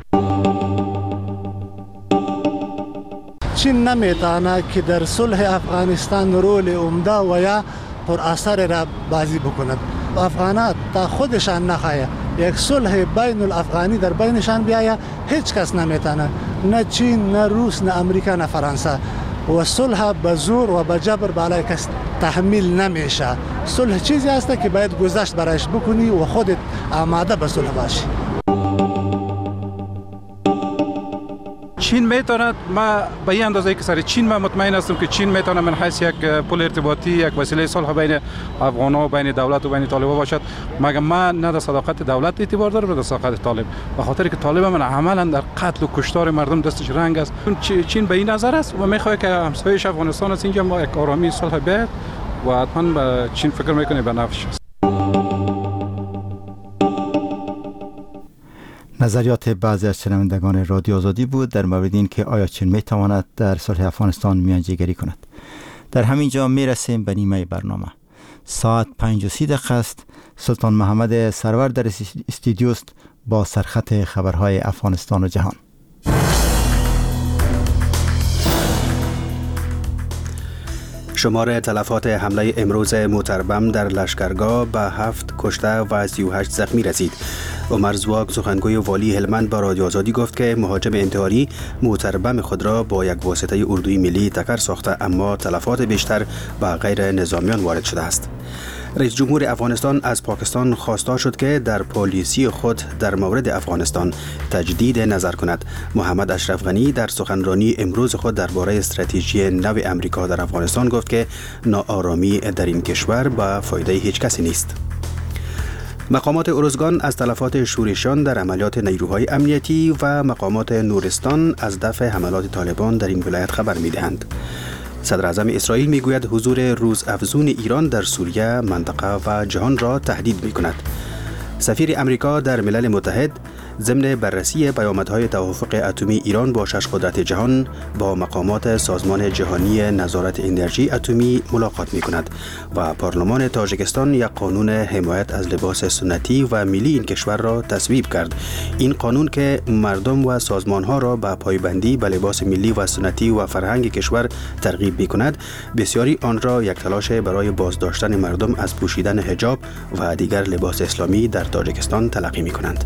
چین نمیتونه که در صلح افغانستان رول عمده و یا پر اثر را بازی بکند. افغانات تا خودشان نخواهی یک صلح بین الافغانی در بینشان بیاید، هیچ کس نمیتونه، نه چین، نه روس، نه امریکا، نه فرانسه. و صلح به زور و به جبر بالای کس تحمیل نمیشه. صلح چیزی است که باید گذشت برایش بکنی و خودت آماده به صلح باشی. چین میتواند، ما به این اندازه که سر چین من مطمئن هستم که چین میتواند من حیث یک پل ارتباطی، یک وسیله صلح بین افغان‌ها و بین دولت و بین طالبان باشد. مگر من نه در صداقت دولت اعتبار داره، نه در صداقت طالب. به خاطر که طالب من عملا در قتل و کشتار مردم دستش رنگ است. چین به این نظر است و میخواد که همسایه‌اش افغانستان است اینجا ما یک آرامی صلح بیاد و حتما به چین فکر میکنه به نفعش است. نظریات بعضی از شنوندگان رادیو آزادی بود در مورد این که آیا چین میتواند در صلح افغانستان میانجیگری کند. در همین جا میرسیم به نیمه برنامه. ساعت پنج و سی دقیقه است. سلطان محمد سرور در استودیوست با سرخط خبرهای افغانستان و جهان. شمار تلفات حمله امروز موتربم در لشکرگاه به هفت کشته و سی و هشت زخمی رسید. عمر زواگ سخنگوی والی هلمند با رادیو آزادی گفت که مهاجم انتحاری موتربم خود را با یک واسطه اردوی ملی تکر ساخته، اما تلفات بیشتر به غیر نظامیان وارد شده است. رئیس جمهور افغانستان از پاکستان خواستار شد که در پالیسی خود در مورد افغانستان تجدید نظر کند. محمد اشرف غنی در سخنرانی امروز خود درباره استراتژی نو امریکا در افغانستان گفت که ناآرامی در این کشور به فایده هیچ کسی نیست. مقامات ارزگان از تلفات شورشیان در عملیات نیروهای امنیتی و مقامات نورستان از دفع حملات طالبان در این ولایت خبر می‌دهند. صدر اعظم اسرائیل میگوید حضور روزافزون ایران در سوریه، منطقه و جهان را تهدید می‌کند. سفیر امریکا در ملل متحد ضمن بررسی پیامدهای توافق اتمی ایران با شش قدرت جهان با مقامات سازمان جهانی نظارت انرژی اتمی ملاقات می‌کند و پارلمان تاجیکستان یک قانون حمایت از لباس سنتی و ملی این کشور را تصویب کرد. این قانون که مردم و سازمان‌ها را به پایبندی به لباس ملی و سنتی و فرهنگ کشور ترغیب می‌کند، بسیاری آن را یک تلاش برای بازداشتن مردم از پوشیدن حجاب و دیگر لباس اسلامی در تاجیکستان تلقی می‌کنند.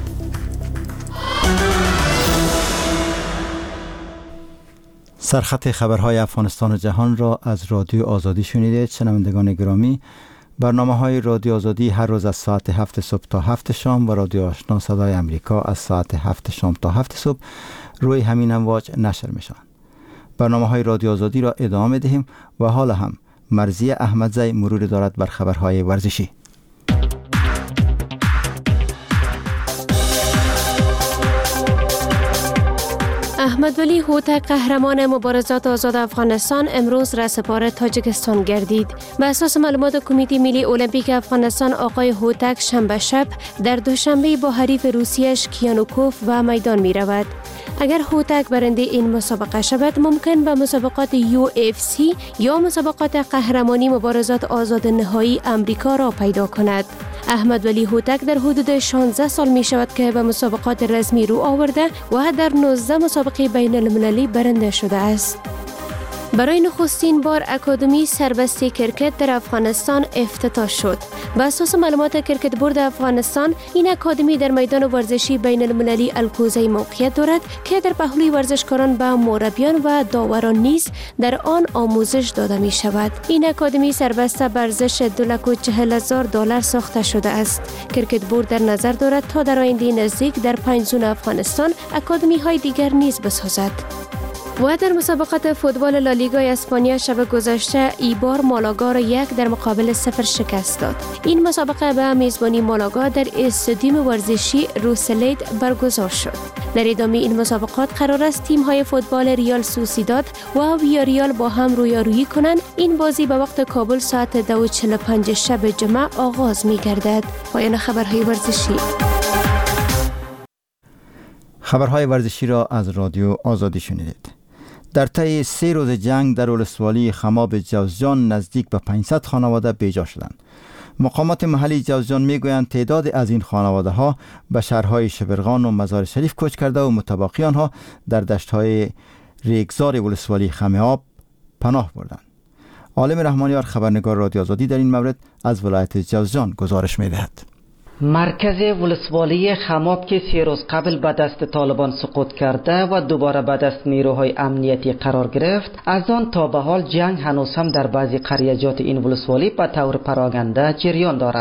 سرخط خبرهای افغانستان و جهان را از رادیو آزادی شنیدید. شنوندگان گرامی، برنامه های رادیو آزادی هر روز از ساعت هفت صبح تا هفت شام و رادیو آشنا صدای امریکا از ساعت هفت شام تا هفت صبح روی همین امواج نشر میشن. برنامه های رادیو آزادی را ادامه دهیم و حالا هم مرزی احمدزی مرور دارد بر خبرهای ورزشی. احمد ولی هوتک قهرمان مبارزات آزاد افغانستان امروز رهسپار تاجیکستان گردید. به اساس معلومات کمیته ملی المپیک افغانستان، آقای هوتک شنبه شب در دوشنبه با حریف روسیش کیانوکوف و میدان می رود. اگر هوتک برنده این مسابقه شود، ممکن به مسابقات یو اف سی یا مسابقات قهرمانی مبارزات آزاد نهایی امریکا را پیدا کند. احمد ولی هوتک در حدود شانزده سال می شود که به مسابقات رسمی رو آورده و در نوزده مسابقه بین المللی برنده شده است. برای نخستین بار اکادمی سربستی کرکت در افغانستان افتتاح شد. به اساس معلومات کرکت بورد افغانستان، این اکادمی در میدان ورزشی بین المللی الکوزی موقعیت دارد که در پهلوی ورزشکاران به مربیان و داوران نیز در آن آموزش داده می شود. این اکادمی سربسته بر ارزش دو لک و چهل هزار دلار ساخته شده است. کرکت بورد در نظر دارد تا در آینده نزدیک در پنج زون افغانستان اکادمی های دیگر نیز بسازد. و در مسابقات فوتبال لالیگای اسپانیا شب گذشته ایبار مالاگا را یک در مقابل صفر شکست داد. این مسابقه به میزبانی مالاگا در استادیوم ورزشی روسلید برگزار شد. در ادامه این مسابقات قرار است تیم‌های فوتبال ریال سوسیداد و ویاریال با هم رویارویی کنند. این بازی به وقت کابل ساعت دو و چهل و پنج شب جمعه آغاز می‌گردد. پایان خبرهای ورزشی. خبرهای ورزشی را از رادیو آزادی شنیدید. در طی سه روز جنگ در ولسوالی خماب جوزجان نزدیک به پانصد خانواده بیجا شدند. مقامات محلی جوزجان میگویند تعداد از این خانواده ها به شهرهای شبرغان و مزار شریف کوچ کرده و متبقی آنها در دشت‌های ریگزار ولسوالی خمیاب پناه بردند. عالم رحمانیار خبرنگار رادیو آزادی در این مورد از ولایت جوزجان گزارش می‌دهد. مرکز ولسوالی خماب که سه روز قبل به دست طالبان سقوط کرده و دوباره به دست نیروهای امنیتی قرار گرفت، از آن تا به حال جنگ هنوز هم در بعضی قریجات این ولسوالی به طور پراکنده جریان دارد.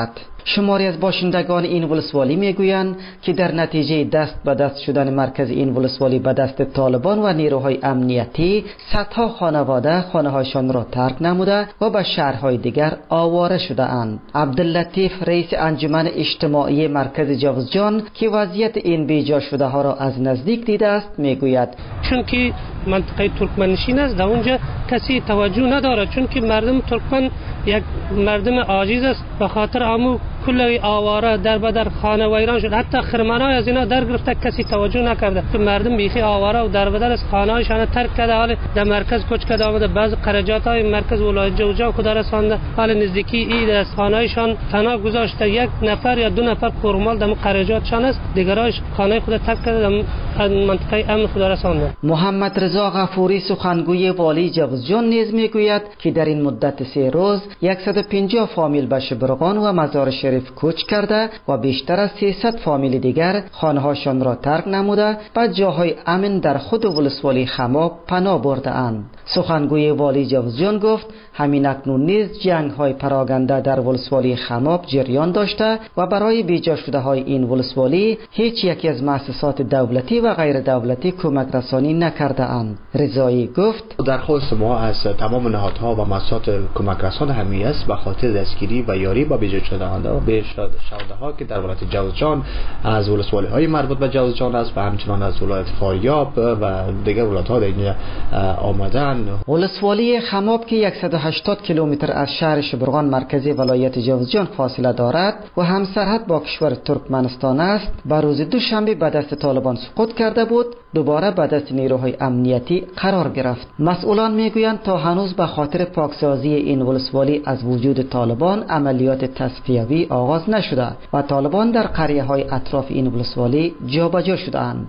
شماری از باشندگان این ولسوالی میگویند که در نتیجه دست به دست شدن مرکز این ولسوالی به دست طالبان و نیروهای امنیتی، صدها خانواده خانه‌هایشان را ترک نموده و به شهرهای دیگر آواره شده اند. عبداللطیف رئیس انجمن اجتماعی مرکز جوزجان که وضعیت این بیجا شده ها را از نزدیک دیده است میگوید چون که منطقه ترکمنشین است در اونجا کسی توجه نداره، چون که مردم ترکمن یک مردم عاجز است، به خاطر امو کل آواره در بدر خانه ویران شد، حتی خرمنای از اینا در گرفته کسی توجه نکرده. مردم بیخی آواره و در بدر از خانه هایشان ترک کرده، حال در مرکز کوچ کرده آمده. بعض قرجات های مرکز ولایت جوزجان کدار رسانده، حال نزدیکی اید از خانه هایشان تنها گذاشته. یک نفر یا دو نفر کورمال در قرجاتشان است، دیگرایش خانه خود ترک کرده در منطقه امن خود رسانده. محمد رضا غفوری سخنگوی والی جوزجان نیز میگوید که در این مدت سه روز صد و پنجاه فامیل به شبرغان و مزار شریف کوچ کرده و بیشتر از سیصد فامیل دیگر خانه‌هاشان را ترک نموده و جاهای امن در خود ولسوالی خماب پناه برده اند. سخنگوی والی جوزجان گفت همین اکنون نیز جنگ های پراگنده در ولسوالی خماب جریان داشته و برای بیجا شده های این ولسوالی هیچ یکی از مؤسسات دولتی و غیر دولتی کمک رسانی نکرده اند. رضایی گفت درخواست ما از تمام نهادها و مؤسسات کمک رسان همین است به خاطر دستگیری و یاری با بیجا شده‌ها و به شهده ها که در ولایت جوزجان از ولسوالی های مربوط به جوزجان است و همچنان از ولایت فاریاب و دیگر ولایت ها در اینجا آمدن. ولسوالی خماب که صد و هشتاد کیلومتر از شهر شبرغان مرکزی ولایت جوزجان فاصله دارد و هم سرحد با کشور ترکمنستان است، بر روز دوشنبه به دست طالبان سقوط کرده بود، دوباره به دست نیروهای امنیتی قرار گرفت. مسئولان میگویند تا هنوز به خاطر پاکسازی این ولسوالی از وجود طالبان عملیات تصفیوی آغاز نشده و طالبان در قریه های اطراف این ولسوالی جابجا شده‌اند.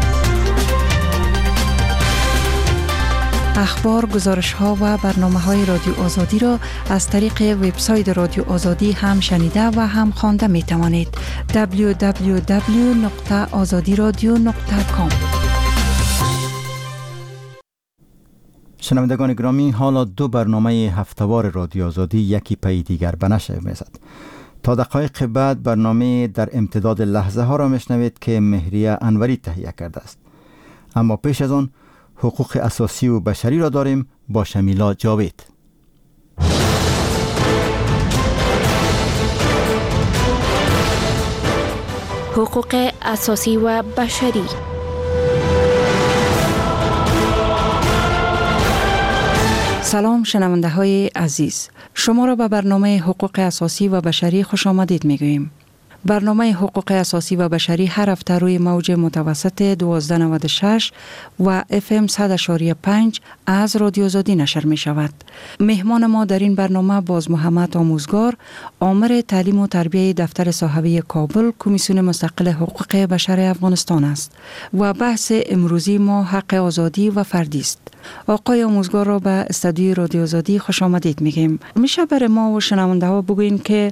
اخبار، گزارش ها و برنامه های رادیو آزادی را از طریق وبسایت رادیو آزادی هم شنیده و هم خوانده می توانید. دبلیو دبلیو دبلیو نقطه آزادی رادیو نقطه کام. شنوندگان گرامی، حالا دو برنامه هفتهوار رادیو آزادی یکی پی دیگر به نشر می‌رسد. تا دقایق بعد برنامه در امتداد لحظه ها را میشنوید که مهریه انوری تهیه کرده است. اما پیش از آن حقوق اساسی و بشری را داریم با شمیلا جاوید. حقوق اساسی و بشری. سلام شنونده های عزیز، شما را به برنامه حقوق اساسی و بشری خوش آمدید میگوییم. برنامه حقوق اساسی و بشری هر هفته روی موج متوسط دوازده نود و شش و اف ام صد و پنج از رادیو آزادی نشر می شود. مهمان ما در این برنامه باز محمد آموزگار، آمر تعلیم و تربیه دفتر صاحبی کابل، کمیسیون مستقل حقوق بشر افغانستان است و بحث امروزی ما حق آزادی و فردی است. آقای آموزگار را به استودیوی رادیو آزادی خوش آمدید میگیم. میشه برای ما و شنونده ها بگوین که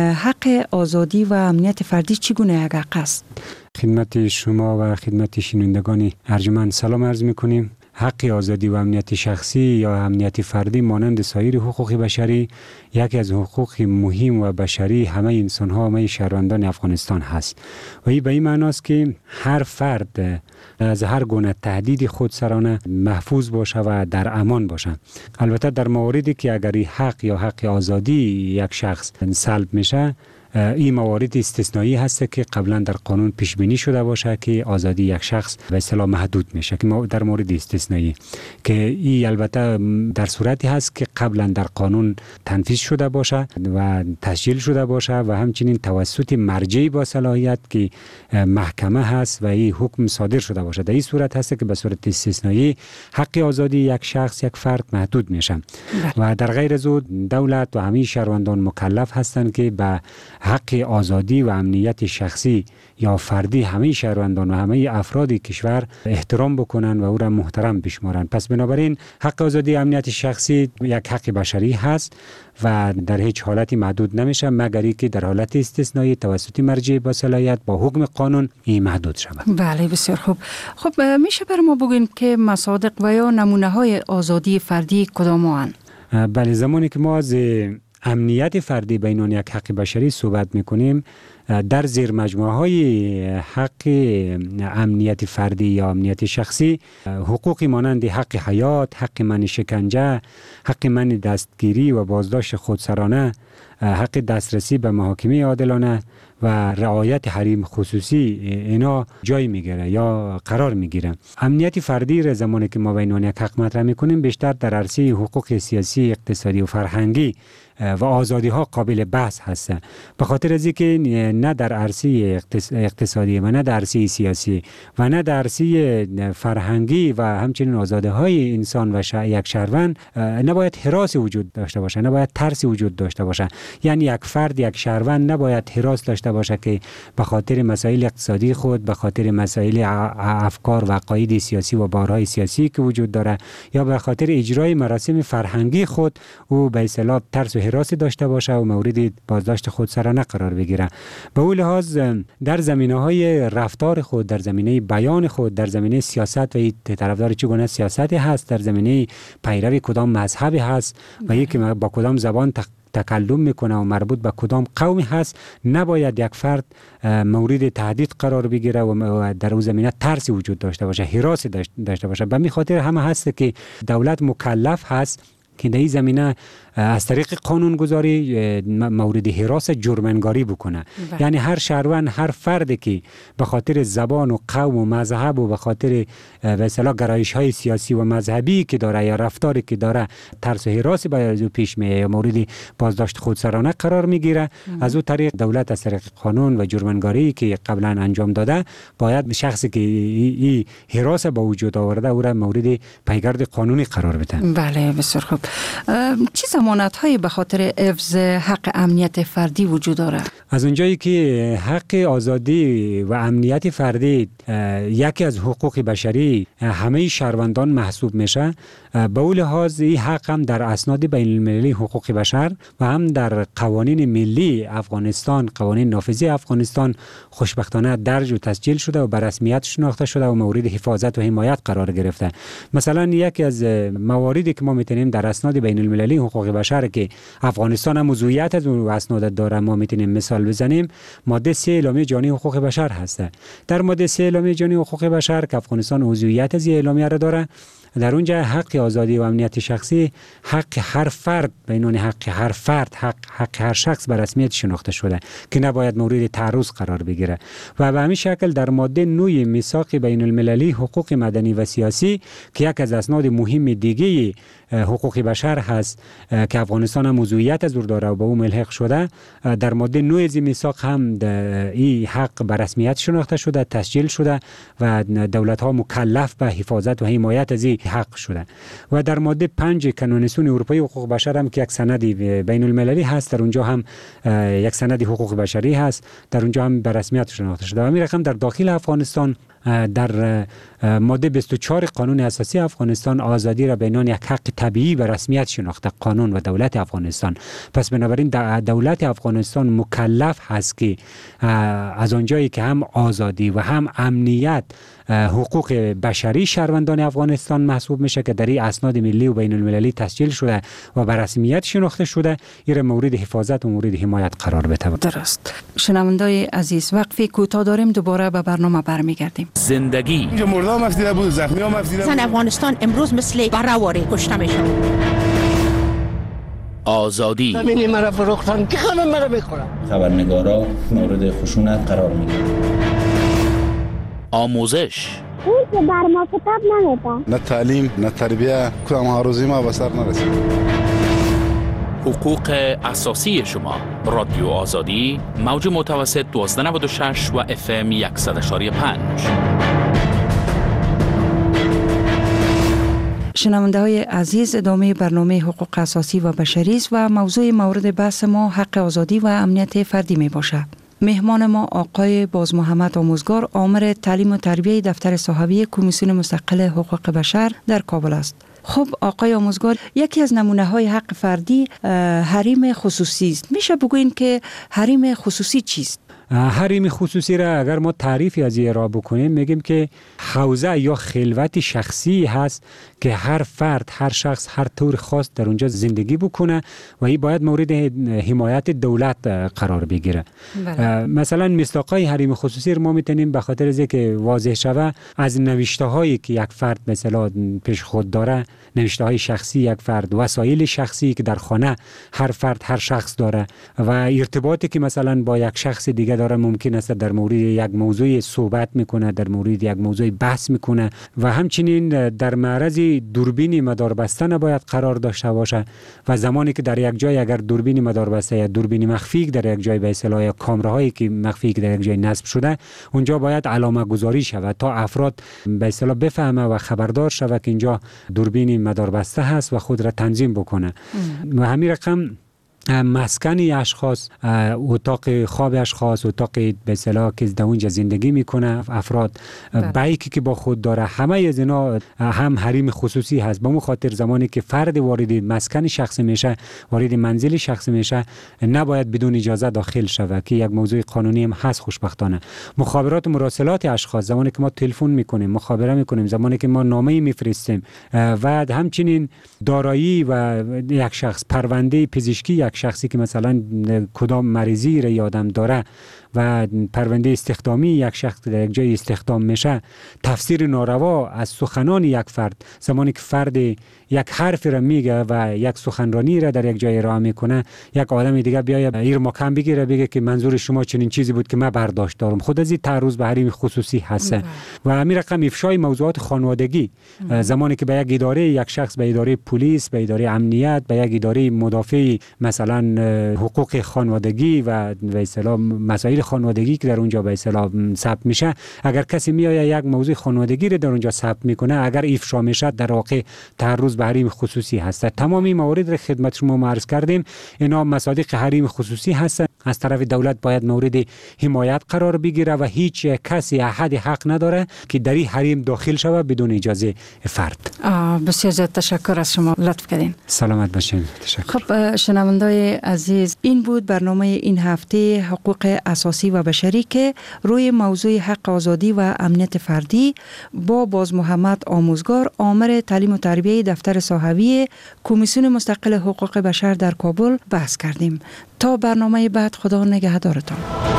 حق آزادی و امنیت فردی چگونه یک حق است؟ خدمت شما و خدمت شنوندگان ارجمند سلام عرض میکنیم. حق آزادی و امنیت شخصی یا امنیت فردی مانند سایر حقوق بشری یکی از حقوق مهم و بشری همه انسان ها و همه شهروندان افغانستان هست و این به این معناست که هر فرد از هر گونه تهدید خودسرانه محفوظ باشه و در امان باشه. البته در مواردی که اگر حق یا حق آزادی یک شخص سلب میشه، این موارد استثنایی هست که قبلا در قانون پیش بینی شده باشه که آزادی یک شخص به اصطلاح محدود میشه، که در مورد استثنایی که این البته در صورتی هست که قبلا در قانون تنفیذ شده باشه و تسجیل شده باشه و همچنین توسط مرجعی با صلاحیت که محکمه هست و این حکم صادر شده باشه. در این صورت هست که به صورت استثنایی حق آزادی یک شخص یک فرد محدود میشه و در غیر از دولت و همه شهروندان مکلف هستند که به حق آزادی و امنیت شخصی یا فردی همه شهروندان و همه افراد کشور احترام بکنن و او را محترم بشمارن. پس بنابراین حق آزادی و امنیت شخصی یک حق بشری هست و در هیچ حالتی محدود نمیشه مگر که در حالت استثنایی توسط مرجع با صلاحیت با حکم قانون این محدود شود. بله بسیار خوب. خب میشه بر ما بگین که مصادیق و یا نمونه های آزادی فردی کدام هستند؟ بله، زمانی که ما از امنیت فردی به عنوان یک حق بشری صحبت میکنیم، در زیر مجموعه های حق امنیت فردی یا امنیت شخصی حقوقی مانند حق حیات، حق من شکنجه، حق من دستگیری و بازداشت خودسرانه، حق دسترسی به محاکمه عادلانه و رعایت حریم خصوصی اینا جای میگیره یا قرار میگیره. امنیت فردی را زمانی که ما به عنوان یک حق مطرح میکنیم بیشتر در عرصه حقوق سیاسی، اقتصادی و فرهنگی و آزادی ها قابل بحث هست. به خاطر از اینکه نه در عرصه اقتصادی و نه در عرصه سیاسی و نه در عرصه فرهنگی و همچنین آزادی های انسان و شا... یک شهروند نباید حراس وجود داشته باشه، نباید ترسی وجود داشته باشه. یعنی یک فرد، یک شهروند نباید حراس داشته باشه که به خاطر مسائل اقتصادی خود، به خاطر مسائل افکار و عقاید سیاسی و بارهای سیاسی که وجود داره یا به خاطر اجرای مراسم فرهنگی خود او به اصطلاح ترس و حراس داشته باشه و مورد بازداشت خودسرانه قرار بگیره. به اون لحاظ در زمینه‌های رفتار خود، در زمینه بیان خود، در زمینه سیاست و این طرفدار چگونه سیاستی هست، در زمینه پیروی کدام مذهبی هست و یکی با کدام زبان تکلم میکنه و مربوط به کدام قومی هست، نباید یک فرد مورد تهدید قرار بگیره و در اون زمینه ترسی وجود داشته باشه، حراس داشته باشه. به می خاطر همه هست که دولت مکلف هست که در این زمینه از طریق قانون گذاری مورد حراس جرمنگاری بکنه. بله. یعنی هر شهروند، هر فردی که به خاطر زبان و قوم و مذهب و به خاطر به اصطلاح گرایش های سیاسی و مذهبی که داره یا رفتاری که داره ترس و حراس باید پیش میاد یا مورد بازداشت خودسرانه قرار میگیره، از اون طریق دولت از طریق قانون و جرمنگاری که قبلا انجام داده باید شخصی که این حراس با وجود آورده او را مورد پیگرد قانونی قرار بده. بله بسیار خوب. چی ضمانت هایی به خاطر حفظ حق امنیت فردی وجود داره؟ از اونجایی که حق آزادی و امنیت فردی یکی از حقوق بشری همه شهروندان محسوب میشه، به اون لحاظ این حق هم در اسناد بین المللی حقوق بشر و هم در قوانین ملی افغانستان، قوانین نافذه افغانستان خوشبختانه درج و تسجیل شده و به رسمیت شناخته شده و مورد حفاظت و حمایت قرار گرفته. مثلا یکی از مواردی که ما میتونیم در اسناد بین المللی حقوق بشر که افغانستان هم موضوعیت از اون اسناد داره ما میتونیم مثال بزنیم، ماده سه اعلامیه جهانی حقوق بشر هست. در ماده سه اعلامیه جهانی حقوق بشر که افغانستان موضوعیت از این اعلامیه را داره، در اونجا حق آزادی و امنیت شخصی حق هر فرد به عنوان حق هر فرد، حق حق هر شخص به رسمیت شناخته شده که نباید مورد تعرض قرار بگیره. و به همین شکل در ماده نه میثاق بین المللی حقوق مدنی و سیاسی که یک از اسناد مهم دیگه حقوق بشر هست که افغانستان هم موضوعیت از او داره و به او ملحق شده، در ماده نه از میثاق هم این حق به رسمیت شناخته شده، تسجیل شده و دولت ها مکلف به حفاظت و حمایت از این حق شده. و در ماده پنج کنونسیون اروپایی حقوق بشر هم که یک سندی بین المللی هست، در اونجا هم یک سندی حقوق بشری هست، در اونجا هم به رسمیت شناخته شده. و همین رقم در داخل افغانستان در ماده بیست و چهار قانون اساسی افغانستان آزادی را به عنوان یک حق طبیعی به رسمیت شناخته قانون و دولت افغانستان. پس بنابراین دولت افغانستان مکلف هست که از آنجایی که هم آزادی و هم امنیت حقوق بشری شهروندان افغانستان محسوب میشه که در این اسناد ملی و بین المللی تسجیل شده و به رسمیت شناخته شده، این مورد حفاظت و مورد حمایت قرار بده. درست. شنوندای عزیز، وقفه کوتاه داریم، دوباره به برنامه برمیگردیم. زندگی اینجا مرده هم افزیده بود، زخمی هم افزیده بود. زن افغانستان امروز مثل برآوری کشته میشه. آزادی همینی مرا فروختن که همه مرا بخورن. خبرنگارا مورد خشونت قرار میگیرن. آموزش اون که بر ما کتاب نمیدن، نه تعلیم نه تربیه، کدام هاروزی ما به سر نرسید. حقوق اساسی شما. رادیو آزادی، موج متوسط دوازده نود و شش و اف ام صد و پنج. شنونده های عزیز، ادامه برنامه حقوق اساسی و بشری است و موضوع مورد بحث ما حق آزادی و امنیت فردی می باشد. مهمان ما آقای باز محمد آموزگار، آمر تعلیم و تربیه دفتر صاحبی کمیسیون مستقل حقوق بشر در کابل است. خب آقای آموزگار، یکی از نمونه های حق فردی حریم خصوصی است. میشه بگوین که حریم خصوصی چیست؟ حریم خصوصی را اگر ما تعریفی از این را بکنیم میگیم که حوزه یا خلوت شخصی هست که هر فرد، هر شخص هر طور خاص در اونجا زندگی بکنه و این باید مورد حمایت دولت قرار بگیره. بله. مثلا مصداقای حریم خصوصی را ما میتونیم به خاطر از اینکه واضح شوه از نوشته هایی که یک فرد مثلا پیش خود داره، نوشته های شخصی یک فرد، وسایل شخصی که در خانه هر فرد هر شخص داره و ارتباطی که مثلا با یک شخص دیگه داره، ممکن است در مورد یک موضوع صحبت میکنه، در مورد یک موضوع بحث میکنه و همچنین در معرض دوربین مداربسته نباید قرار داشته باشه و زمانی که در یک جای اگر دوربین مداربسته یا دوربین مخفی در یک جای به اصطلاح یا کامراهایی که مخفی در یک جای نصب شده، اونجا باید علامه گذاری شود تا افراد به اصطلاح بفهمه و خبردار شود که اینجا دوربین مداربسته هست و خود را تنظیم بکنه. و همین رقم مسکن اشخاص، اتاق خواب اشخاص، اتاق به اصطلاح که در اونجا زندگی میکنه افراد، بایکی که با خود داره، همه از اینا هم حریم خصوصی هست. به اون خاطر زمانی که فرد وارد مسکن شخص میشه، وارد منزل شخص میشه، نباید بدون اجازه داخل شود که یک موضوع قانونی هم هست. خوشبختانه مخابرات و مراسلات اشخاص، زمانی که ما تلفن میکنیم، مخابره میکنیم، زمانی که ما نامه میفرستیم و همچنین دارایی و یک شخص، پرونده پزشکی یک شخصی که مثلا کدام مریضی را یادم داره و پرونده استخدامی یک شخص در یک جای استخدام میشه، تفسیر ناروا از سخنان یک فرد، زمانی که فرد یک حرف را میگه و یک سخنرانی را در یک جای ارائه میکنه، یک آدم دیگه بیاید ایر مکان بگیره بگه که منظور شما چنین چیزی بود که من برداشت دارم، خود از این تعرض به حریم خصوصی هست. و همین رقم افشای موضوعات خانوادگی، زمانی که به یک اداره، یک شخص به اداره پلیس، به اداره امنیت، به یک اداره مدافع مثلا حقوق خانوادگی و به اصطلاح مسائل خانوادگی که در اونجا به اصطلاح ثبت میشه، اگر کسی میآید یک موضوع خانوادگی رو در اونجا ثبت میکنه، اگر افشا میشه در واقع تعرض به حریم خصوصی هست. تمامی موارد را خدمت شما عرض کردیم، اینا مصادیق حریم خصوصی هست. از طرف دولت باید مورد حمایت قرار بگیره و هیچ کسی احد حق نداره که در این حریم داخل شود بدون اجازه فرد. بسیار زیاد تشکر از شما، لطف کردین. سلامت باشین. تشکر. خب شنوندای عزیز، این بود برنامه این هفته حقوق اساسی و بشری که روی موضوع حق آزادی و امنیت فردی با باز محمد آموزگار، آمر تعلیم و تربیه دفتر صاحبی کمیسیون مستقل حقوق بشر در کابل بحث کردیم. تا برنامه بعد، خدا نگهدارتان.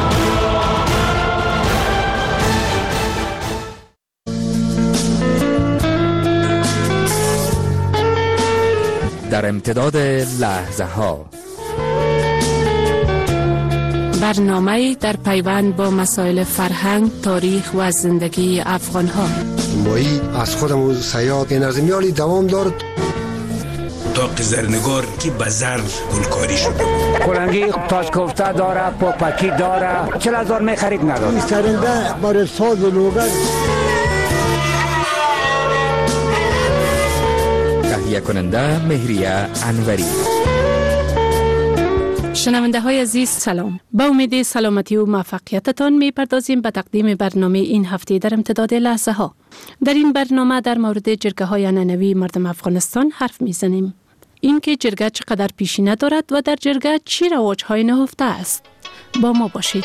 در امتداد لحظه ها، برنامه در پیوند با مسائل فرهنگ، تاریخ و زندگی افغان ها. مایی از خودمون سیاد نظمیالی دوام دارد. اتاق زرنگار که به زر گلکاری شده، کلنگی تاج کوفته داره، پاپکی داره، چل هزار می خرید نداره. سرنده برای ساز و لوگر. تهیه کننده مهریه انوری. شنونده های عزیز سلام. با امید سلامتی و موفقیتتان می پردازیم به تقدیم برنامه این هفته در امتداد لحظه ها. در این برنامه در مورد جرگه های عنعنوی مردم افغانستان حرف می زنیم. این که جرگه چقدر پیشینه دارد و در جرگه چی رواج های نهفته است. با ما باشید.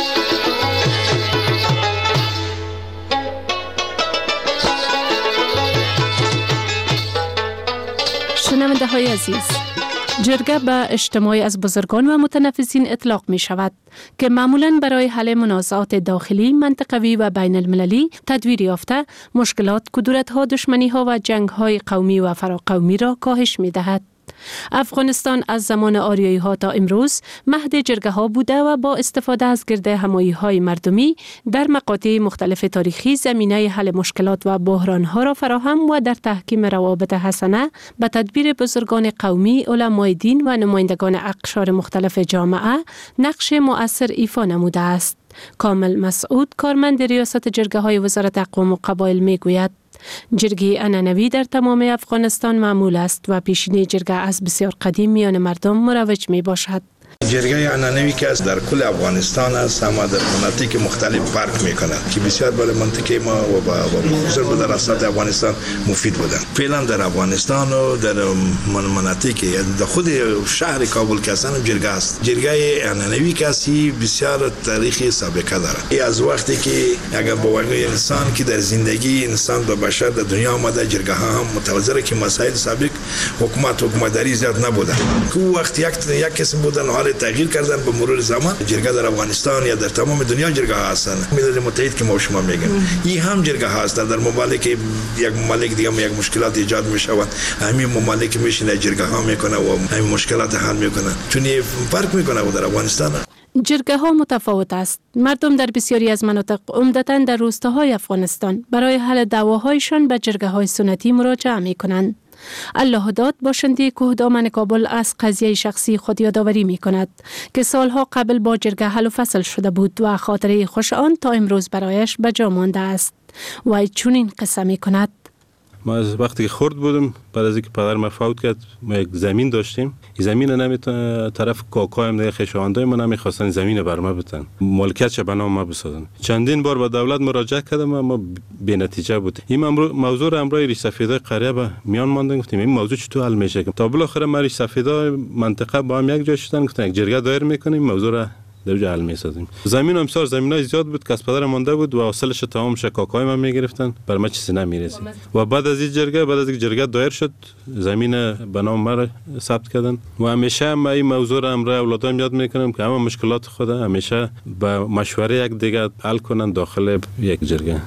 شنونده های عزیز، جرگه به اجتماعی از بزرگان و متنفسین اطلاق می شود که معمولاً برای حل منازعات داخلی، منطقوی و بین المللی تدویر یافته، مشکلات، کدورت‌ها، دشمنی‌ها و جنگ‌های قومی و فراقومی را کاهش می دهد. افغانستان از زمان آریایی ها تا امروز مهد جرگه ها بوده و با استفاده از گرد همایی های مردمی در مقاطع مختلف تاریخی زمینه حل مشکلات و بحران ها را فراهم و در تحکیم روابط حسنه به تدبیر بزرگان قومی، علمای دین و نمایندگان اقشار مختلف جامعه نقش مؤثر ایفا نموده است. کامل مسعود، کارمند ریاست جرگه های وزارت اقوام و قبایل می گوید جرگه عنعنوی در تمام افغانستان معمول است و پیشینه جرگه از بسیار قدیم میان مردم مروج می باشد. جرگه عنعنوی که است در کل افغانستان است، اما در مناطق مختلف فرق میکنند که بسیار برای منطقه ما و با خصوصا در اسات افغانستان مفید بودند. فعلا در افغانستان و در مناطق در خود شهر کابل که هستن جرگه است. جرگه عنعنوی که است بسیار تاریخی سابقه دارد. از وقتی که اگر با وجه انسان که در زندگی انسان و بشر در دنیا آمده، جرگه ها هم متوازی که مسائل سابق حکومت حکومتداری زیاد نبودن که وقت یک یک قسم بودن حال تغییر کردن به مرور زمان. جرگه در افغانستان یا در تمام دنیا جرگه ها هستن. ملل متحد که ما شما میگیم این هم جرگه ها هست. در ممالک یک مملک دیگه یک مشکلات ایجاد میشود، همین ممالک میشینه جرگه ها میکنه و همین مشکلات حل میکنه، چون فرق میکنه در افغانستان. جرگه ها متفاوت است. مردم در بسیاری از مناطق عمدتاً در روستاهای افغانستان برای حل دعواهایشان به جرگه های سنتی مراجعه می کنند. الله داد باشنده کوهدامن کابل از قضیه شخصی خود یادآوری می کند که سالها قبل با جرگه حل و فصل شده بود و خاطره خوش آن تا امروز برایش به جا مانده است. و چنین قصه می کند: ما از وقتی که خرد بودم بعد از اینکه پدر ما فوت کرد ما یک زمین داشتیم. این زمین نمیتونه طرف کاکایم دیگه خیشاوندای ما نمیخواستن زمین بر ما بدن، مالکیتش به نام ما بسازن. چندین بار به دولت مراجعه کردم اما بی نتیجه بود. این موضوع را امروز ریش سفیدای قریه به میان ماندن، گفتیم این موضوع چطور حل میشه. تا بالاخره ما ریش سفیدای منطقه با هم یک جای شدن، گفتن یک جرگه دایر میکنیم موضوع را در جا حل می‌سازیم. زمین هم سال زمینای زیاد بود که از پدر مانده بود و اصلش تمام شکاکای من میگرفتن، بر ما چیزی نمیرسید. و بعد از این جرگه بعد از اینکه جرگه دایر شد زمین به نام ما ثبت کردن و همیشه ما این موضوع را امروز اولادام یاد میکنم که همه مشکلات خود همیشه با مشوره یک دیگه حل کنن داخل یک جرگه.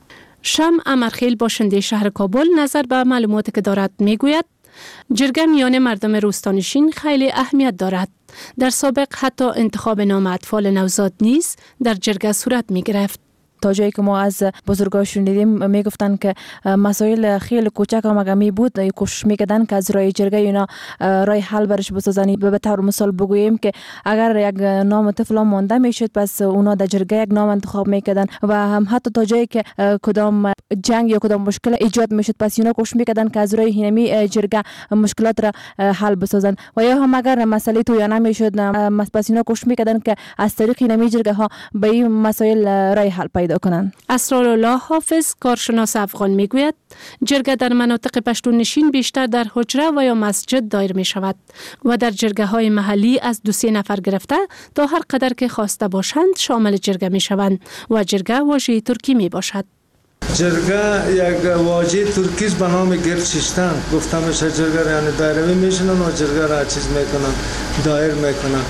شم امرخیل باشنده شهر کابل نظر به معلوماتی که دارد میگوید جرگه میان مردم روستانشین خیلی اهمیت دارد. در سابق حتی انتخاب نام اطفال نوزاد نیز در جرگه صورت می گرفت. تا جایی که ما از بزرگان شنیدیم میگفتن که مسائل خیلی کوچک هم اگه می بود کوشش میکردن که از رای جرگه اینا رای حل برش بسازن. به طور مثال بگوییم که اگر یک نام طفل مانده میشد پس اونا در جرگه یک نام انتخاب میکردن و هم حتی تا جایی که کدام جنگ یا کدام مشکل ایجاد میشد پس اونا کوشش میکردن که از رای هنمی جرگه مشکلات را حل بسازن. و یا هم اگر مسئله تو یا نمیشد پس اونا کوشش میکردن که از طریق هنمی جرگه ها به این مسائل رای حل پیدا کنند. اسرارالله حافظ کارشناس افغان میگوید جرگه در مناطق پشتون نشین بیشتر در حجره و یا مسجد دایر می شود و در جرگه های محلی از دو سه نفر گرفته تا هر قدر که خواسته باشند شامل جرگه می شوند و جرگه واژه ترکی می باشد. جرگه یک واژه ترکیش به نام گرچشتن گفته میشه. جرگه یعنی دایروی میشنن و جرگه را چیز میکنن دایر میکنن.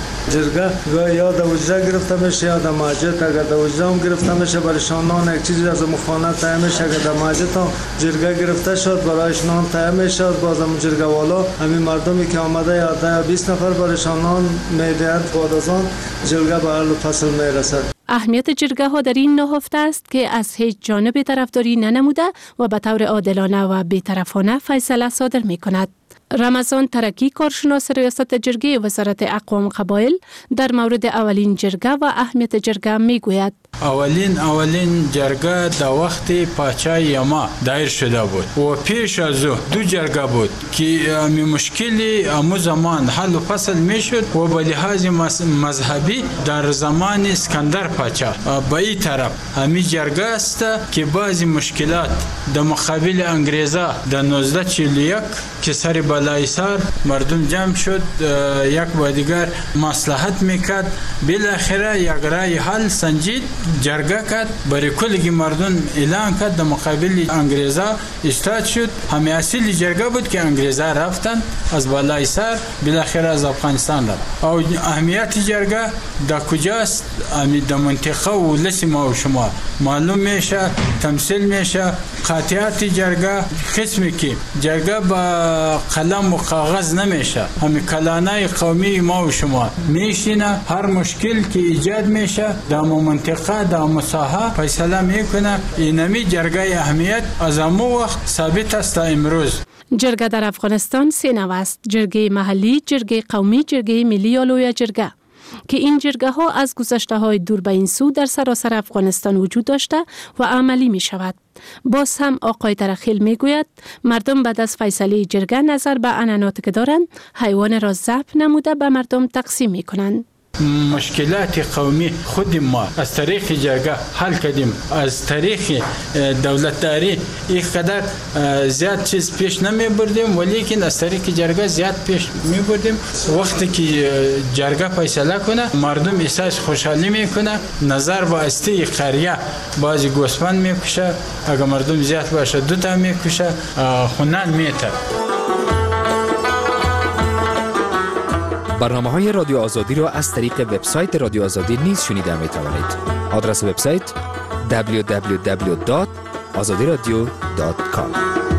جرگه یا در وجره گرفته میشه یا در مسجد. اگر در وجره هم گرفته میشه برایش نان یک چیزی از مخانه تهیه میشه. اگر در مسجد هم جرگه گرفته شد برایش نان تهیه میشه. بازم جرگه والا همین مردمی که آمده یا ده بیست نفر برایش نان میدهد بعد از آن جرگه به حل و فصل میرسد. اهمیت جرگه ها در این نهفته است که از هیچ جانب طرفداری ننموده و به طور عادلانه و بی‌طرفانه فیصله صادر می کند. رمضان ترکی کارشناس ریاست جرگه وزارت اقوام قبایل در مورد اولین جرگه و اهمیت جرگه می گوید. اولین اولین جرگه در وقت پاچای یما دایر شده بود و پیش از او دو جرگه بود که امی مشکلی امو زمان حل و فصل می شد و به لحاظ مذهبی در زمان اسکندر پاچا به این طرف همی جرگه است که بعضی مشکلات در مقابل انگریزا در نوزده و چهل و یک که سر بالای سر مردم جمع شد یک با دیگر مصلحت میکرد بالاخره یک رای حل سنجید جرگه کرد برای کلگی مردم اعلان کرد در مقابل انگریزا استاد شد. همه اصلی جرگه بود که انگریزا رفتن از بالای سر بالاخره از افغانستان رفت. او اهمیت جرگه در کجاست؟ در منطقه و لسی ما و شما معلوم میشه تمثیل میشه. قاطعیت جرگه قسمی که جرگه با قلم و کاغذ نمیشه، همین کلانه قومی ما و شما میشینه هر مشکل که ایجاد میشه در منطقه در مساحه فیصله میکنه. اینمی جرگه اهمیت از امو وقت ثابت است تا امروز. جرگه در افغانستان سه نوع است: جرگه محلی، جرگه قومی، جرگه ملی یا لوی جرگه که این جرگه ها از گذشته های دور به این سو در سراسر افغانستان وجود داشته و عملی می شود. باز هم آقای ترخیل میگوید مردم بعد از فیصله جرگه نظر به عنعنات که دارند حیوان را ذبح نموده به مردم تقسیم میکنند. مشکلات قومی خود ما از طریق جرگه حل کردیم، از طریق دولتداری یک قدر زیاد چیز پیش نمی بردیم، ولیکن از طریق جرگه زیاد پیش می بردیم. وقتی که جرگه فیصله کنه مردم احساس خوشحالی میکنه، نظر با استی قریه بعضی گوسفند میکشه، اگر مردم زیاد باشه دو تا میکشه، خونن میته. برنامه‌های رادیو آزادی را از طریق وبسایت رادیو آزادی نیز شنیده می توانید. آدرس وبسایت دبلیو دبلیو دبلیو دات آزادی رادیو دات کام.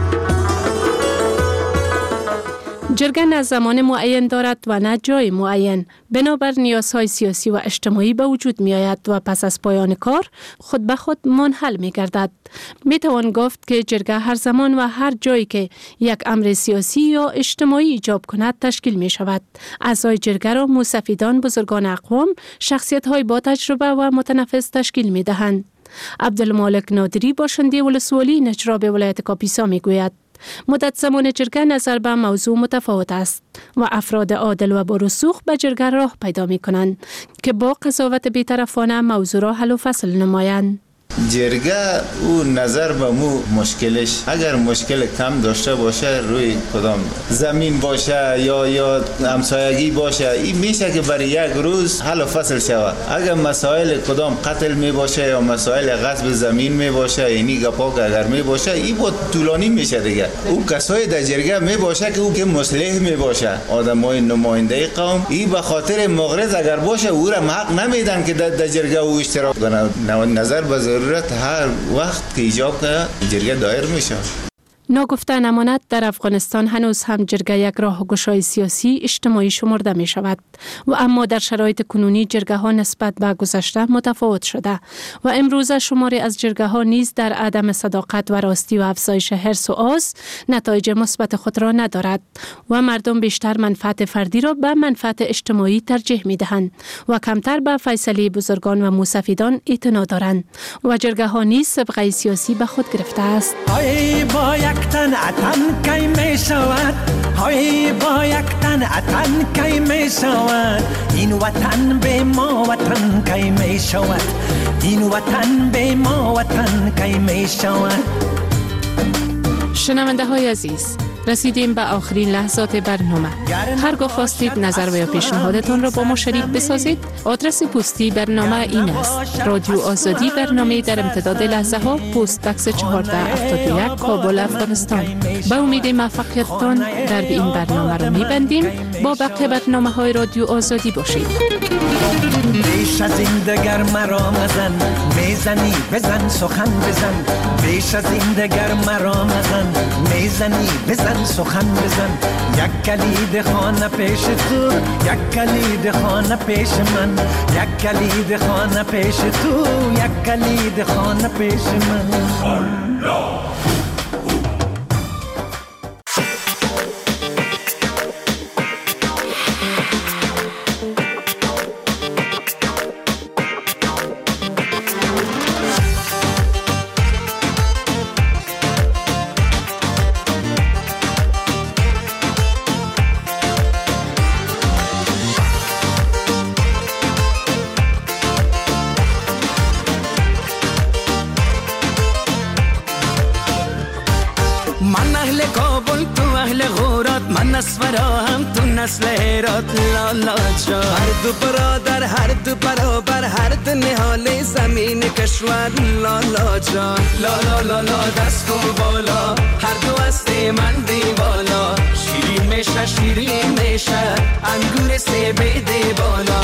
جرگه نه زمان معین دارد و نه جای معین، بنابر نیازهای سیاسی و اجتماعی به وجود می آید و پس از پایان کار خود به خود منحل می گردد. می توان گفت که جرگه هر زمان و هر جایی که یک امر سیاسی یا اجتماعی ایجاب کند تشکیل می شود. اعضای جرگه را موسفیدان، بزرگان اقوام، شخصیت های با تجربه و متنفس تشکیل می دهند. عبدالمالک نادری باشنده ولسوالی نجراب ولایت کاپیسا می گوید مدت زمان جرگه نظر به موضوع متفاوت است و افراد عادل و با رسوخ به جرگه راه پیدا می کنند که با قضاوت بی‌طرفانه موضوع را حل و فصل نمایند. جرگه او نظر به مو مشکلش اگر مشکل کم داشته باشه روی کدام زمین باشه یا یا همسایگی باشه این میشه که برای یک روز حل و فصل شود. اگر مسائل کدام قتل می باشه یا مسائل غصب زمین می باشه یعنی گپا که اگر می باشه این بود طولانی میشه دیگه. او کسای در جرگه می باشه که او که مصلح می باشه آدمای نماینده قوم این به خاطر مغرض اگر باشه او را حق نمیدن که در جرگه او اشتراک کنه. نظر به هر وقت که ایجاب کنه جرگه دایر میشه. ناگفته نماند در افغانستان هنوز هم جرگه یک راهگشای سیاسی اجتماعی شمرده می شود و اما در شرایط کنونی جرگه ها نسبت به گذشته متفاوت شده و امروز شماری از جرگه ها نیز در عدم صداقت و راستی و افزایش حرص و آز نتایج مثبت خود را ندارد و مردم بیشتر منفعت فردی را به منفعت اجتماعی ترجیح می دهند و کمتر به فیصله بزرگان و موسفیدان اعتنا دارند و جرگه ها نیز سابقه سیاسی به خود گرفته است. یک تن اتن کی می شود های با یک تن اتن کی می شود این وطن به ما وطن کی می شود این وطن به ما وطن کی می شود. شنونده های عزیز، رسیدیم به آخرین لحظات برنامه. هرگاه خواستید نظر و یا پیشنهادتان را با ما شریک بسازید، آدرس پستی برنامه این است: رادیو آزادی، برنامه در امتداد لحظه ها، پست بکس چهارده هفتاد و یک، کابل، افغانستان. با امید موفقیتتان در این برنامه را می‌بندیم. با بقیه برنامه های رادیو آزادی باشید. بیش از این دگر مرا مزن، میزنی بزن سخن بزن. بیش از این دگر مرا مزن، میزنی بزن سخن بزن. یک کلید خانه پیش تو، یک کلید خانه پیش من. یک کلید خانه پیش تو، یک کلید خانه پیش من. نسل هرات لالا جا، هر دو برادر هر دو برابر، هر دو نهال زمین کشور لالا جا. لالا لالا دست کن بالا، هر دو هست من دی بالا. شیرین میشه شیرین میشه انگور سه بیده بالا.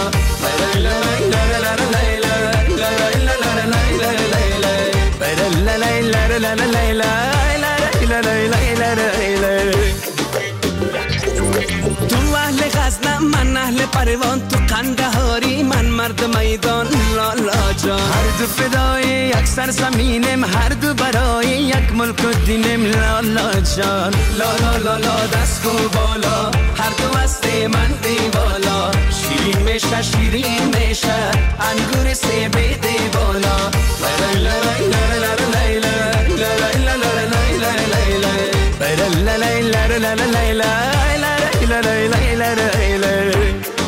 من اهل پروان، تو قندهاری من مرد میدان لالا جان. هر دو فدای یک سرزمینم، هر دو برای یک ملک و دینم لالا جان. لالا لالا دست کو بالا، هر دو هست من دی بالا. شیرین شیرین میشه شیرین میشه انگور سیب ده بالا لا لا لا لا لا لا لا لا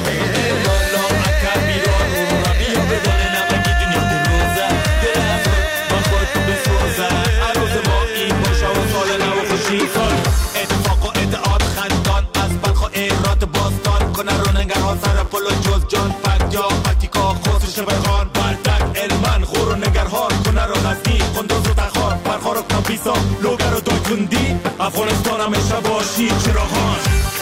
اتفاق و ادعاد خندان از بلخ و ایرات باستان کنه رو نگرها سر پل و جز جان فک یا پتیکا خسر شبخان بردک علمن خور و نگرهار کنه رو غزنی خندوز و تخار پرخار و کمپیسا لوگر و دایتوندی افغانستان همیشه باشی چراغان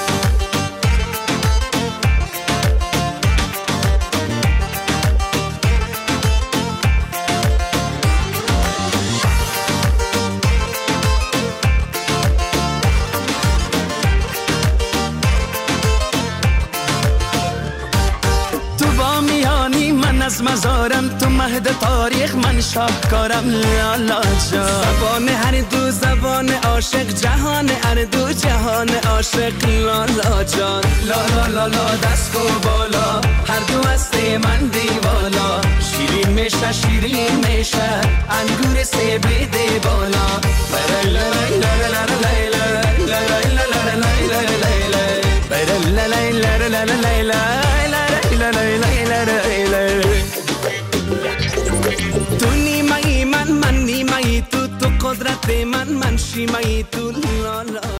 از مزارم تو مهد تاریخ من شاهکارم لالا جا زبان هر دو زبان عاشق جهان هر دو جهان عاشق لالا جان لالا لالا دست و بالا هر دو هست من دیوالا شیرین میشه شیرین میشه انگور سیب ده بالا لا لا لا لا لا لا تو نیمه‌ای من من نیمه‌ای تو تو قدرت من من شیمه‌ای تو